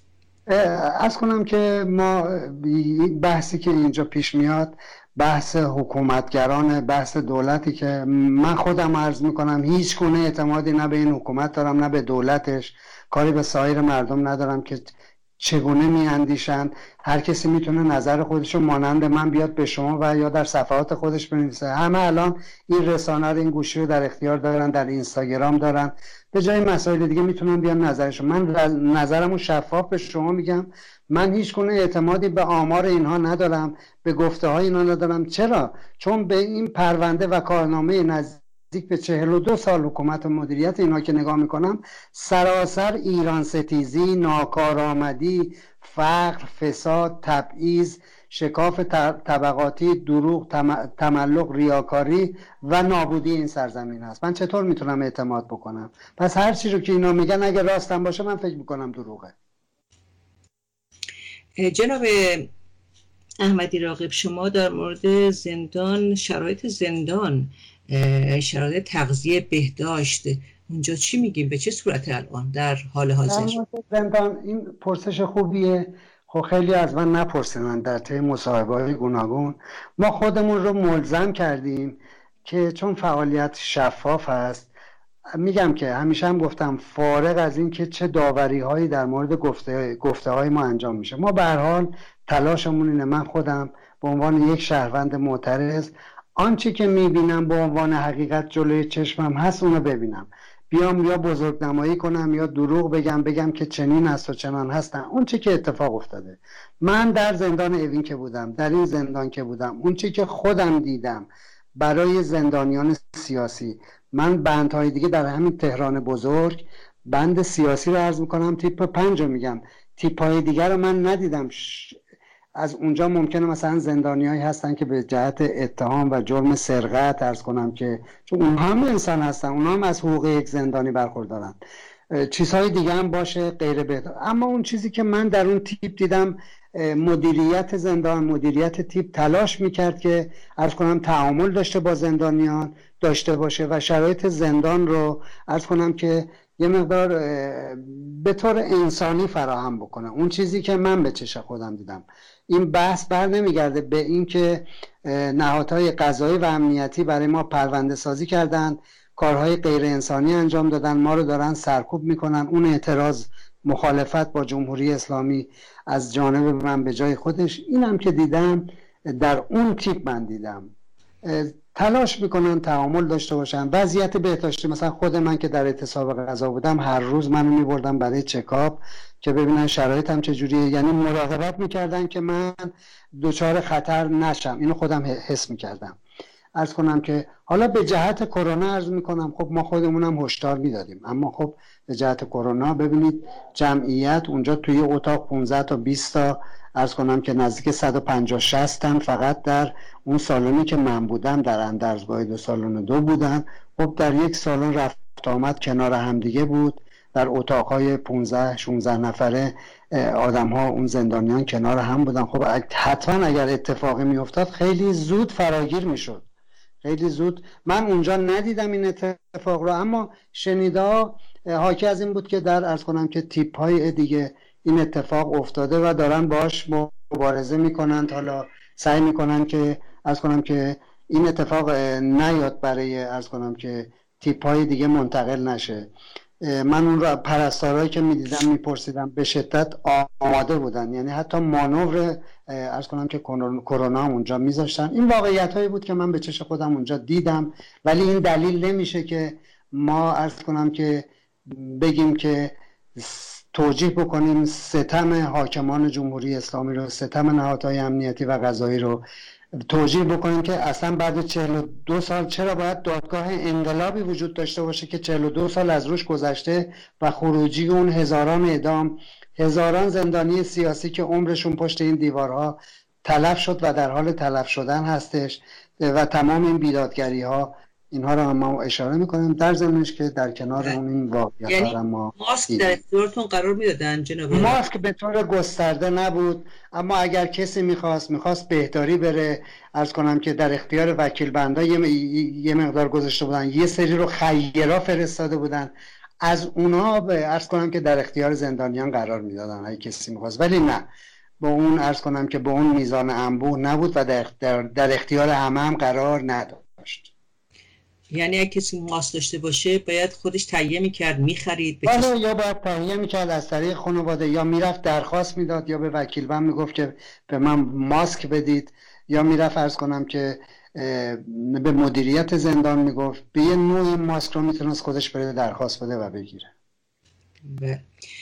عرض کنم که ما بحثی که اینجا پیش میاد بحث حکومتگران، بحث دولتی که من خودم عرض میکنم هیچ گونه اعتمادی نه به این حکومت دارم نه به دولتش، کاری به سایر مردم ندارم که چگونه میاندیشن. هر کسی میتونه نظر خودشو مانند من بیاد به شما و یا در صفحات خودش بنویسه. همه الان این رسانه رو، این گوشی رو در اختیار دارن، در اینستاگرام دارن، به جای مسائل دیگه میتونن بیان نظرشو. من نظرمو شفاف به شما میگم، من هیچ گونه اعتمادی به آمار اینها ندارم، به گفته های اینها ندارم. چرا؟ چون به این پرونده و کارنامه نزدیک به چهل و دو سال حکومت و مدیریت اینها که نگاه میکنم، سراسر ایران ستیزی، ناکارآمدی، فقر، فساد، تبعیض، شکاف طبقاتی، دروغ، تملق، ریاکاری و نابودی این سرزمین هست. من چطور میتونم اعتماد بکنم؟ پس هر چی رو که اینا میگن اگه راستم باشه من فکر میکنم دروغه. جناب احمدی راغب، شما در مورد زندان، شرایط زندان، شرایط تغذیه، بهداشت اونجا چی میگیم؟ به چه صورت الان در حال حاضر؟ زندان این پرسش خوبیه. خب خیلی از من نپرسیدن در طی مصاحبه‌های گوناگون. ما خودمون رو ملزم کردیم که چون فعالیت شفاف هست، میگم که همیشه هم گفتم فارغ از این که چه داوری هایی در مورد گفته گفته های ما انجام میشه، ما به هر حال تلاشمون اینه. من خودم به عنوان یک شهروند معترض آنچه که میبینم به عنوان حقیقت جلوی چشمم هست اونو ببینم، بیام یا بزرگ نمایی کنم یا دروغ بگم بگم که چنین است و چنان هستن. اون چه که اتفاق افتاده، من در زندان اوین که بودم، در این زندان که بودم، اون چه که خودم دیدم برای زندانیان سیاسی، من بندهای دیگه در همین تهران بزرگ بند سیاسی رو عرض میکنم، تیپ پنج رو میگم، تیپ های دیگر رو من ندیدم. از اونجا ممکنه مثلا زندانیایی هستن که به جهت اتهام و جرم سرقت عرض کنم که چون اونها هم انسان هستن، اونها هم از حقوق یک زندانی برخوردارن، چیزهای دیگه هم باشه غیر بهتر. اما اون چیزی که من در اون تیپ دیدم، مدیریت زندان، مدیریت تیپ تلاش میکرد که عرض کنم تعامل داشته با زندانیان داشته باشه و شرایط زندان رو عرض کنم که یه مقدار به طور انسانی فراهم بکنه. اون چیزی که من به چشم خودم دیدم. این بحث بر نمیگرده به این که نهادهای قضایی و امنیتی برای ما پرونده سازی کردن، کارهای غیر انسانی انجام دادن، ما رو دارن سرکوب میکنن. اون اعتراض، مخالفت با جمهوری اسلامی از جانب من به جای خودش، اینم که دیدم در اون تیپ من دیدم تلاش میکنن تعامل داشته باشن. وضعیت بهداشتی، مثلا خود من که در اعتصاب غذا بودم، هر روز منو میبردم برای چکاپ که ببینن شرایطم چجوریه، یعنی مراقبت میکردن که من دچار خطر نشم. اینو خودم حس میکردم. عرض کنم که حالا به جهت کرونا عرض میکنم، خب ما خودمونم هشدار میدادیم، اما خب به جهت کرونا ببینید جمعیت اونجا توی اتاق پانزده تا بیست تا عرض کنم که نزدیک صد و پنجاه شصت تن فقط در اون سالنی که من بودم، در اندرزگاه دو سالن دو بودن. خب در یک سالن رفت آمد کنار هم دیگه بود، در اتاقهای پانزده شانزده نفره آدم ها، اون زندانیان کنار هم بودن. خب حتما اگر اتفاقی می افتاد خیلی زود فراگیر می شد، خیلی زود. من اونجا ندیدم این اتفاق رو، اما شنیده حاکی از این بود که در عرض کنم که تیپ های دیگه این اتفاق افتاده و دارن باش مبارزه میکنن، حالا سعی میکنن که عرض کنم که این اتفاق نیاد، برای عرض کنم که تیپ های دیگه منتقل نشه. من اون رو پرستارایی که میدیدم میپرسیدم به شدت آماده بودن، یعنی حتی مانور عرض کنم که کرونا اونجا میذاشتن. این واقعیت هایی بود که من به چشم خودم اونجا دیدم، ولی این دلیل نمیشه که ما عرض کنم که بگیم که توجیه بکنیم ستم حاکمان جمهوری اسلامی رو، ستم نهادهای امنیتی و قضایی رو توجیه بکنیم که اصلا بعد چهل و دو سال چرا باید دادگاه انقلابی وجود داشته باشه که چهل و دو سال از روش گذشته و خروجی اون هزاران اعدام، هزاران زندانی سیاسی که عمرشون پشت این دیوارها تلف شد و در حال تلف شدن هستش و تمام این بیدادگری ها، اینها رو ما اشاره میکنیم در ضمنش که در کنار اون این واقعیت یعنی ها ما ماسک در اختیارتون قرار میدادن جناب؟ ماسک به طور گسترده نبود، اما اگر کسی میخواست میخواست بهداری بره، عرض کنم که در اختیار وکیل بندا یه, یه مقدار گذاشته بودن، یه سری رو خیرا فرستاده بودن، از اونها به عرض کنم که در اختیار زندانیان قرار میدادن اگه کسی میخواست، ولی نه با اون عرض کنم که با اون میزان انبوه نبود و در, در, در اختیار همه هم قرار نداشت. یعنی اگه کسی ماسک داشته باشه باید خودش تهیه میکرد، میخرید حالا یا باید تهیه میکرد از طریق خانواده، یا میرفت درخواست میداد، یا به وکیل بند میگفت که به من ماسک بدید، یا میرفت عرض کنم که به مدیریت زندان میگفت به یه نوع ماسک رو میتونست خودش بره درخواست بده و بگیره. بله.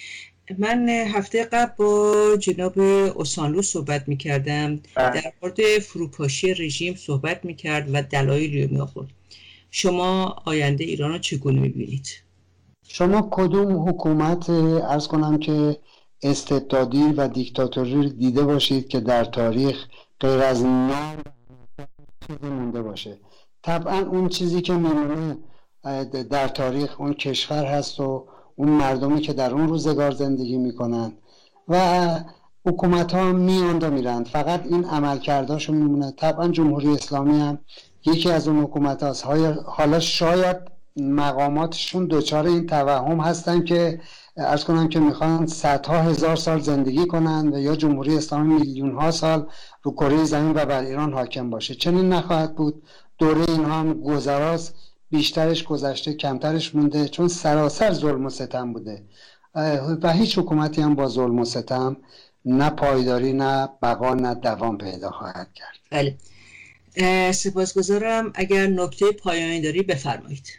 من هفته قبل با جناب اوسانلو صحبت میکردم، در مورد فروپاشی رژیم صحبت میکرد و دلایلی رو میآورد. شما آینده ایران رو چگونه میبینید؟ شما کدوم حکومت عرض کنم که استبدادی و دیکتاتوری دیده باشید که در تاریخ غیر از نام چیزی مونده باشه. طبعا اون چیزی که میمونه در تاریخ اون کشور هست و اون مردمی که در اون روزگار زندگی میکنن و حکومت ها میاند و میرند، فقط این عملکرداشون میمونه. طبعا جمهوری اسلامی هم یکی از اون حکومت هاست. حالا شاید مقاماتشون دچار این توهم هستن که عرض کنم که میخوان صدها هزار سال زندگی کنن و یا جمهوری اسلامی میلیون ها سال رو کره زمین و بر ایران حاکم باشه. چنین نخواهد بود. دوره اینها هم گذراست، بیشترش گذشته، کمترش مونده، چون سراسر ظلم و ستم بوده و هیچ حکومتی هم با ظلم و ستم نه پایداری نه بقا نه دوام پیدا خواهد کرد. بله، سپاسگزارم. اگر نکته پایانی داری بفرمایید.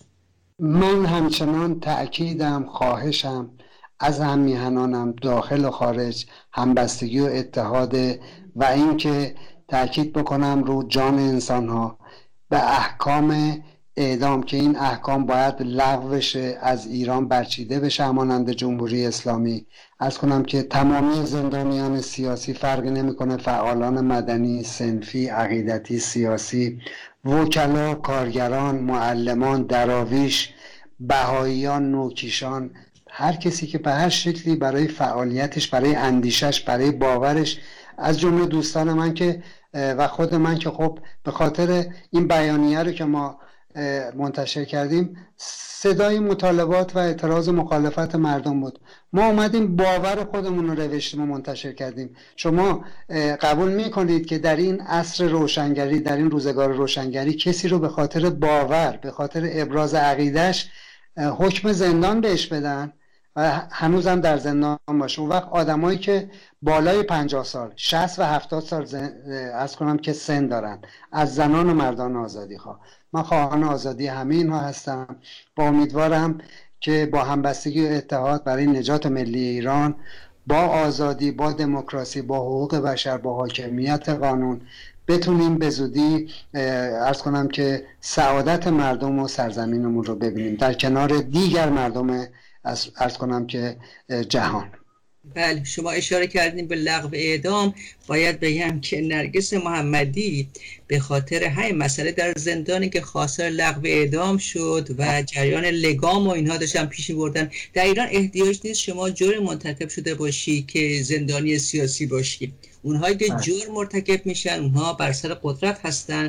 من همچنان تأکیدم، خواهشم از هم میهنانم داخل و خارج همبستگی و اتحاد و اینکه تأکید بکنم رو جان انسان ها به احکام اعدام که این احکام باید لغو بشه، از ایران برچیده بشه همانند جمهوری اسلامی. عرض کنم که تمامی زندانیان سیاسی، فرقی نمیکنه فعالان مدنی، صنفی، عقیدتی، سیاسی، وکلا، کارگران، معلمان، دراویش، بهاییان، نوکیشان، هر کسی که به هر شکلی برای فعالیتش، برای اندیشش، برای باورش، از جمله دوستان من که و خود من که خب به خاطر این بیانیه رو که ما منتشر کردیم صدای مطالبات و اعتراض مخالفت مردم بود. ما اومدیم باور خودمون رو نوشتیم و منتشر کردیم. شما قبول میکنید که در این عصر روشنگری، در این روزگار روشنگری، کسی رو به خاطر باور، به خاطر ابراز عقیدش حکم زندان بهش بدن و هنوزم در زندان باشه؟ اون وقت آدمایی که بالای پنجاه سال، شصت و هفتاد سال از کنم که سن دارن، از زنان و مردان آزادی خواه. من خواهان آزادی همه اینها هستم و امیدوارم که با همبستگی و اتحاد برای نجات ملی ایران، با آزادی، با دموکراسی، با حقوق بشر، با حاکمیت قانون بتونیم به زودی عرض کنم که سعادت مردم و سرزمینمون رو ببینیم در کنار دیگر مردم عرض کنم که جهان. بله، شما اشاره کردین به لغو اعدام. باید بگم که نرگس محمدی به خاطر همین مسئله در زندانی که خواستار لغو اعدام شد و جریان لگام و اینها داشتن پیش بردن. در ایران احتیاج نیست شما جرم مرتکب شده باشی که زندانی سیاسی باشی. اونهایی که جرم مرتکب میشن اونها بر سر قدرت هستن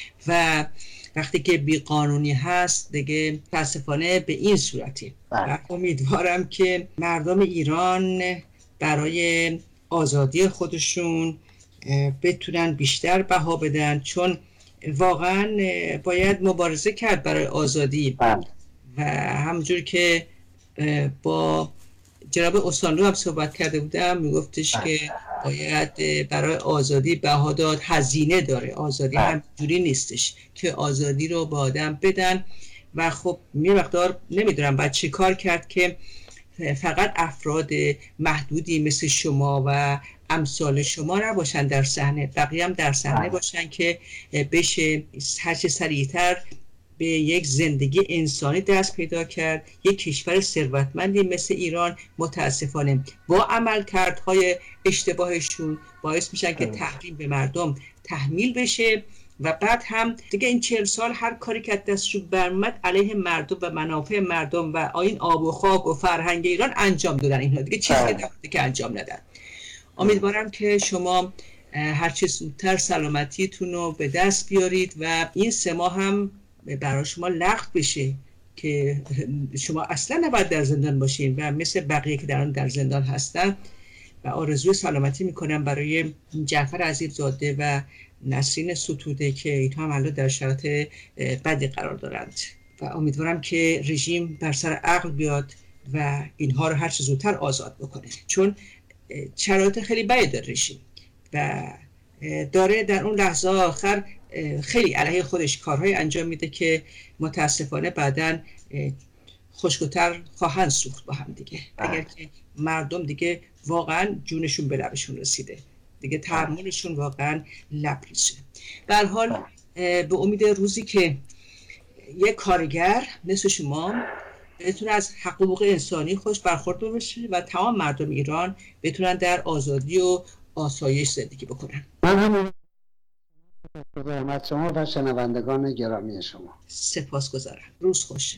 و وقتی که بیقانونی هست دیگه متاسفانه به این صورتی. و امیدوارم که مردم ایران برای آزادی خودشون بتونن بیشتر بها بدن، چون واقعا باید مبارزه کرد برای آزادی. و همونجور که با جناب استانلو هم صحبت کرده بودم، میگفتش که باید برای آزادی بها داد، هزینه داره. آزادی همجوری نیستش که آزادی رو با آدم بدن و خب یه مقدار نمیدونم باید چی کار کرد که فقط افراد محدودی مثل شما و امثال شما نباشن در صحنه، بقیه هم در صحنه باشن که بشه هرچه سریعتر به یک زندگی انسانی دست پیدا کرد. یک کشور ثروتمندی مثل ایران متاسفانه با عملکردهای اشتباهشون باعث میشن که تحریم به مردم تحمیل بشه و بعد هم دیگه این چهل سال هر کاری که دستشون برمد علیه مردم و منافع مردم و این آب و خاک و فرهنگ ایران انجام دادن. اینها دیگه چیزی که انجام ندن. امیدوارم که شما هرچه زودتر سلامتیتون رو به دست بیارید و این سه ماه هم برای شما لغو بشه که شما اصلا نباید در زندان باشین و مثل بقیه که در آن در زندان هستن. و آرزوی سلامتی میکنم برای جعفر عزیززاده و نسرین ستوده که اینها هم الان در شرایط بدی قرار دارند و امیدوارم که رژیم بر سر عقل بیاد و اینها رو هر چه زودتر آزاد بکنه، چون شرایط خیلی بدی داره رژیم و داره در اون لحظه آخر خیلی علیه خودش کارهای انجام میده که متاسفانه بعداً خشک‌تر خواهند سوخت با هم دیگه. اگر که مردم دیگه واقعا جونشون به لبشون رسیده، دیگه تحملشون واقعا لبریزه. به هر حال به امید روزی که یک کارگر مثل شما بتونه از حقوق انسانی خوش برخورد بشه و تمام مردم ایران بتونن در آزادی و آسایش زندگی بکنن. من هم خدمت شما و شنوندگان گرامی شما سپاسگزارم. روز خوش.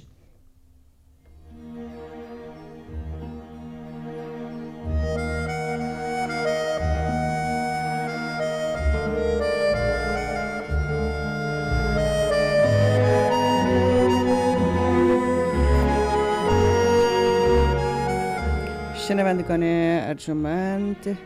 شنوندگان ارجمند،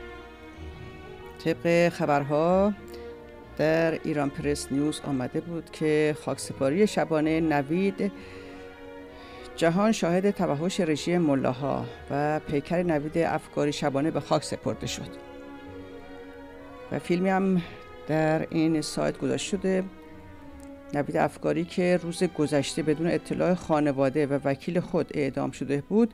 طبق خبرها در ایران پرس نیوز آمده بود که خاکسپاری شبانه نوید جهان شاهد توحش رژیم ملاها و پیکر نوید افکاری شبانه به خاک سپرده شد و فیلمی هم در این سایت گذاشته شده. نوید افکاری که روز گذشته بدون اطلاع خانواده و وکیل خود اعدام شده بود،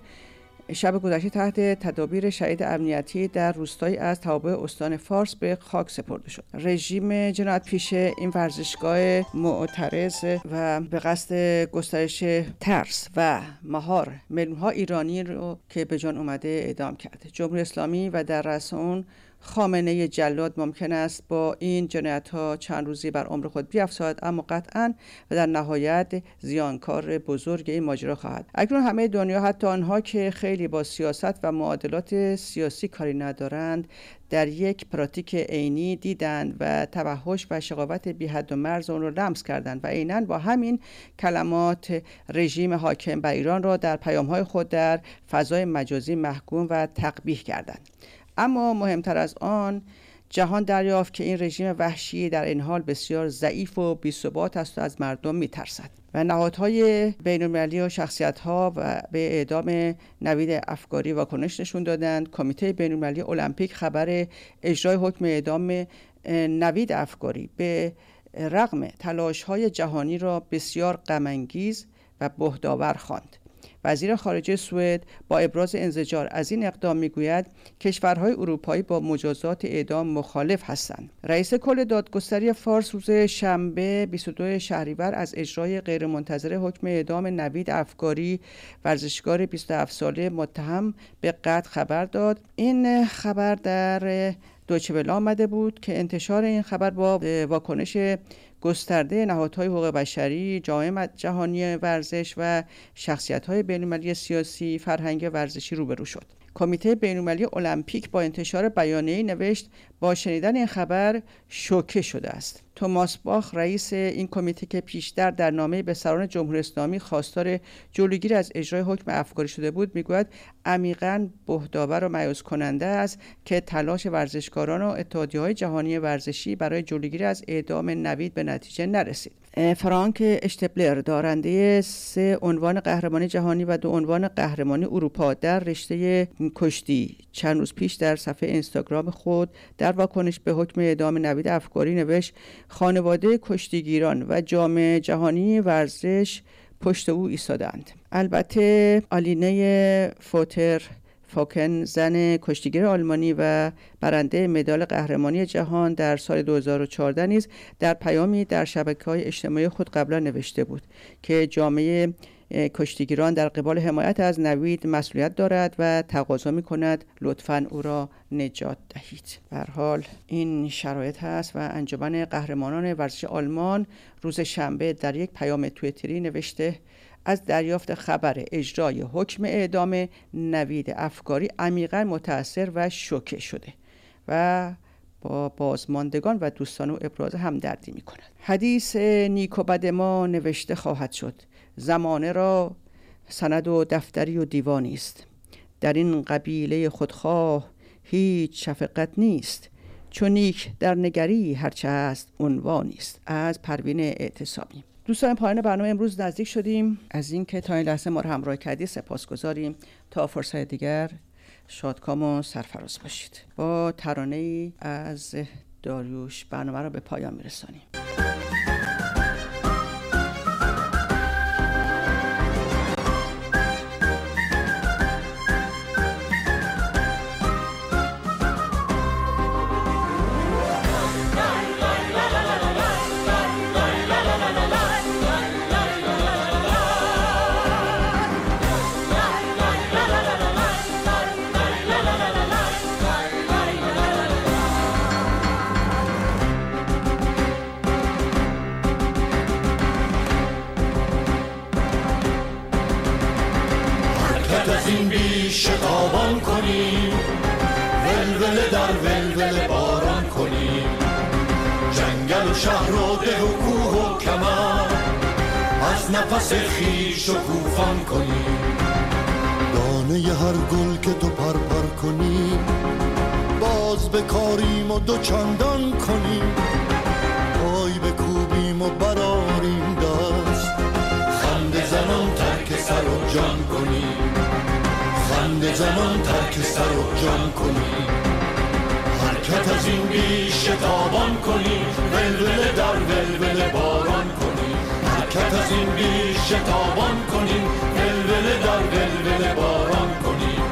شب گذشته تحت تدابیر شدید امنیتی در روستایی از توابع استان فارس به خاک سپرده شد. رژیم جنایت پیشه این ورزشگاه معترض و به قصد گسترش ترس و مهار میلیون‌ها ایرانی رو که به جان اومده اعدام کرد. جمهوری اسلامی و در رأس اون خامنه جلاد ممکن است با این جنایت‌ها چند روزی بر عمر خود بیفزاید، اما قطعاً و در نهایت زیانکار بزرگ این ماجرا خواهد. اکنون همه دنیا، حتی آنها که خیلی با سیاست و معادلات سیاسی کاری ندارند، در یک پراتیک عینی دیدند و توحش و شقاوت بی حد و مرز اون رو لمس کردند و عیناً با همین کلمات رژیم حاکم بر ایران را در پیام‌های خود در فضای مجازی محکوم و تقبیح کردند. اما مهمتر از آن، جهان دریافت که این رژیم وحشی در این حال بسیار ضعیف و بی‌ثبات است و از مردم می‌ترسد و نهادهای بین‌المللی و شخصیت‌ها و به اعدام نوید افکاری واکنش نشون دادند. کمیته بین‌المللی المپیک خبر اجرای حکم اعدام نوید افکاری به رغم تلاش‌های جهانی را بسیار غم‌انگیز و بهت‌آور خواند. وزیر خارجه سوئد با ابراز انزجار از این اقدام میگوید کشورهای اروپایی با مجازات اعدام مخالف هستند. رئیس کل دادگستری فارس روز شنبه بیست و دوم شهریور از اجرای غیرمنتظره حکم اعدام نوید افکاری، ورزشکار بیست و هفت ساله متهم به قتل خبر داد. این خبر در دویچه وله آمده بود که انتشار این خبر با واکنش گسترده نهادهای حقوق بشری، جامعه جهانی ورزش و شخصیت‌های بین‌المللی سیاسی، فرهنگی و ورزشی روبرو شد. کمیته بین‌المللی المپیک با انتشار بیانیه‌ای نوشت با شنیدن این خبر شوکه شده است. توماس باخ، رئیس این کمیته که پیشتر در نامه‌ای به سران جمهوری اسلامی خواستار جلوگیری از اجرای حکم افکاری شده بود، میگوید عمیقاً بهت‌آور و مایوس کننده است که تلاش ورزشکاران و اتحادیه‌های جهانی ورزشی برای جلوگیری از اعدام نوید به نتیجه نرسید. فرانک اشتبلر، دارنده سه عنوان قهرمانی جهانی و دو عنوان قهرمانی اروپا در رشته کشتی، چند روز پیش در صفحه اینستاگرام خود در واکنش به حکم اعدام نوید افکاری نوشت خانواده کشتیگیران و جامعه جهانی ورزش پشت او ایستادند. البته آلینه فوتر فوکن، زن کشتیگیر آلمانی و برنده مدال قهرمانی جهان در سال دو هزار و چهارده نیز در پیامی در شبکه‌های اجتماعی خود قبلا نوشته بود که جامعه کشتیگیران در قبال حمایت از نوید مسئولیت دارد و تقاضا می‌کند لطفاً او را نجات دهید. به هر حال این شرایط هست و انجمن قهرمانان ورزش آلمان روز شنبه در یک پیام توییتری نوشته از دریافت خبر اجرای حکم اعدام نوید افکاری عمیقاً متأثر و شوکه شده و با بازماندگان و دوستان او ابراز همدردی می کند. حدیث نیک و بد ما نوشته خواهد شد. زمانه را سند و دفتری و دیوانی است. در این قبیله خودخواه هیچ شفقت نیست، چون نیک در نگری هرچه هست عنوانی است. از پروین اعتصامی. دوستان، پایان برنامه امروز نزدیک شدیم. از اینکه تا این لحظه ما رو همراه کردید سپاسگزاریم. تا فرصت دیگر شادکام و سرفراز باشید. با ترانه‌ای از داریوش برنامه رو به پایان میرسانیم. از این بیش شتابان کنیم، ولوله در ولوله باران کنیم، جنگل و شهر و ده و کوه و کمر از نفس خویش شکوفان کنیم. دانه هر گل که تو پر پر کنی باز بکاریم و دو چندان کنیم، پای بکوبیم و براریم دست، خنده زنان ترک سر و جان کنیم، خنده زنان ترک سر و جان کنیم. حرکت از این بیش شتابان کنیم، ولوله در ولوله باران کنیم، حرکت از این بیش شتابان کنیم، ولوله در ولوله باران کنیم.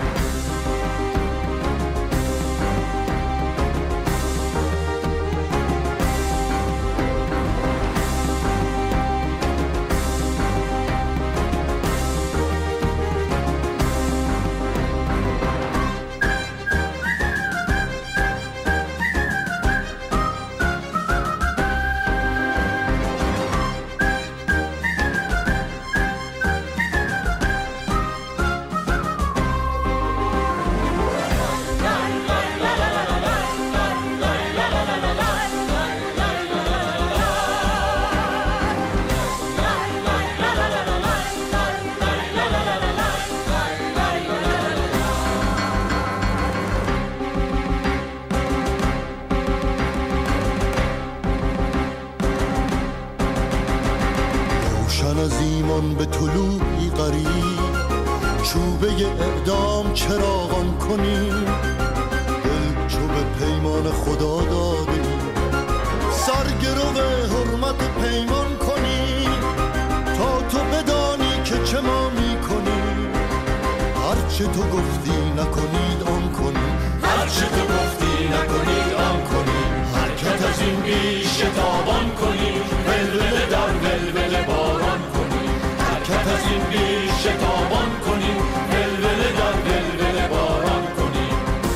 از ایمان به طلوعی قریب چوبه اعدام چراغان کنیم، دل چو به پیمان خدا دادیم سرگرو حرمت پیمان کنیم، تا تو بدانی که چه ما میکنیم، هرچه تو گفتی نکنید آن کنیم، هرچه تو گفتی نکنید آن کنیم. حرکت از این بیش شتابان کنیم، ولوله در ولوله باران کنیم، حرکت از این بیش شتابان کنیم، ولوله در ولوله باران کنیم.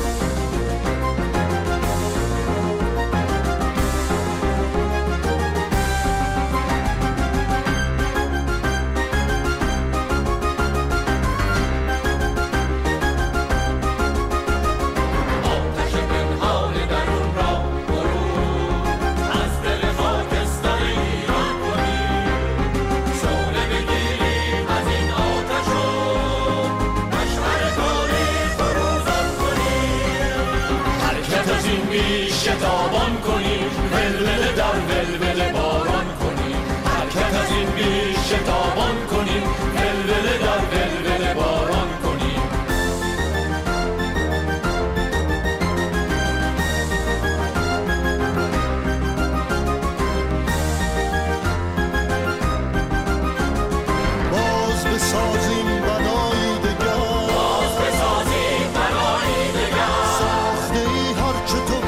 شتابان کنیم، ولوله در ولوله باران کنیم، حرکت از این بیش شتابان کنیم، ولوله در ولوله باران کنیم. باز بسازیم بنایی دگر، باز بسازیم بنایی دگر، ساخته ای هرچه تو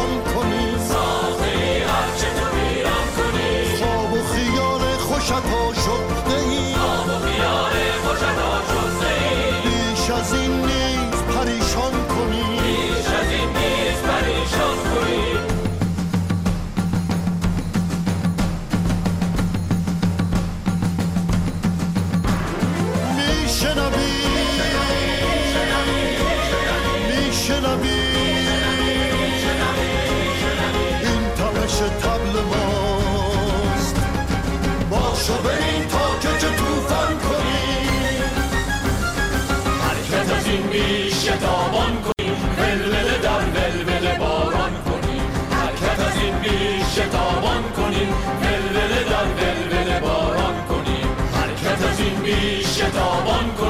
خوشت آشفته ای، آب و خیال خوشت آشفته ای، بیش از این نیز پریشان کنی، بیش از این نیز پریشان کنی. میشنوی میشنوی این تمش طبل ماست، باشو بریم تا که چه توفان کنیم، حرکت از این بیش شتابان کنیم، ولوله در ولوله باران کنیم، حرکت از این بیش شتابان کنیم، ولوله در ولوله باران کنیم، حرکت از این بیش شتابان کنیم.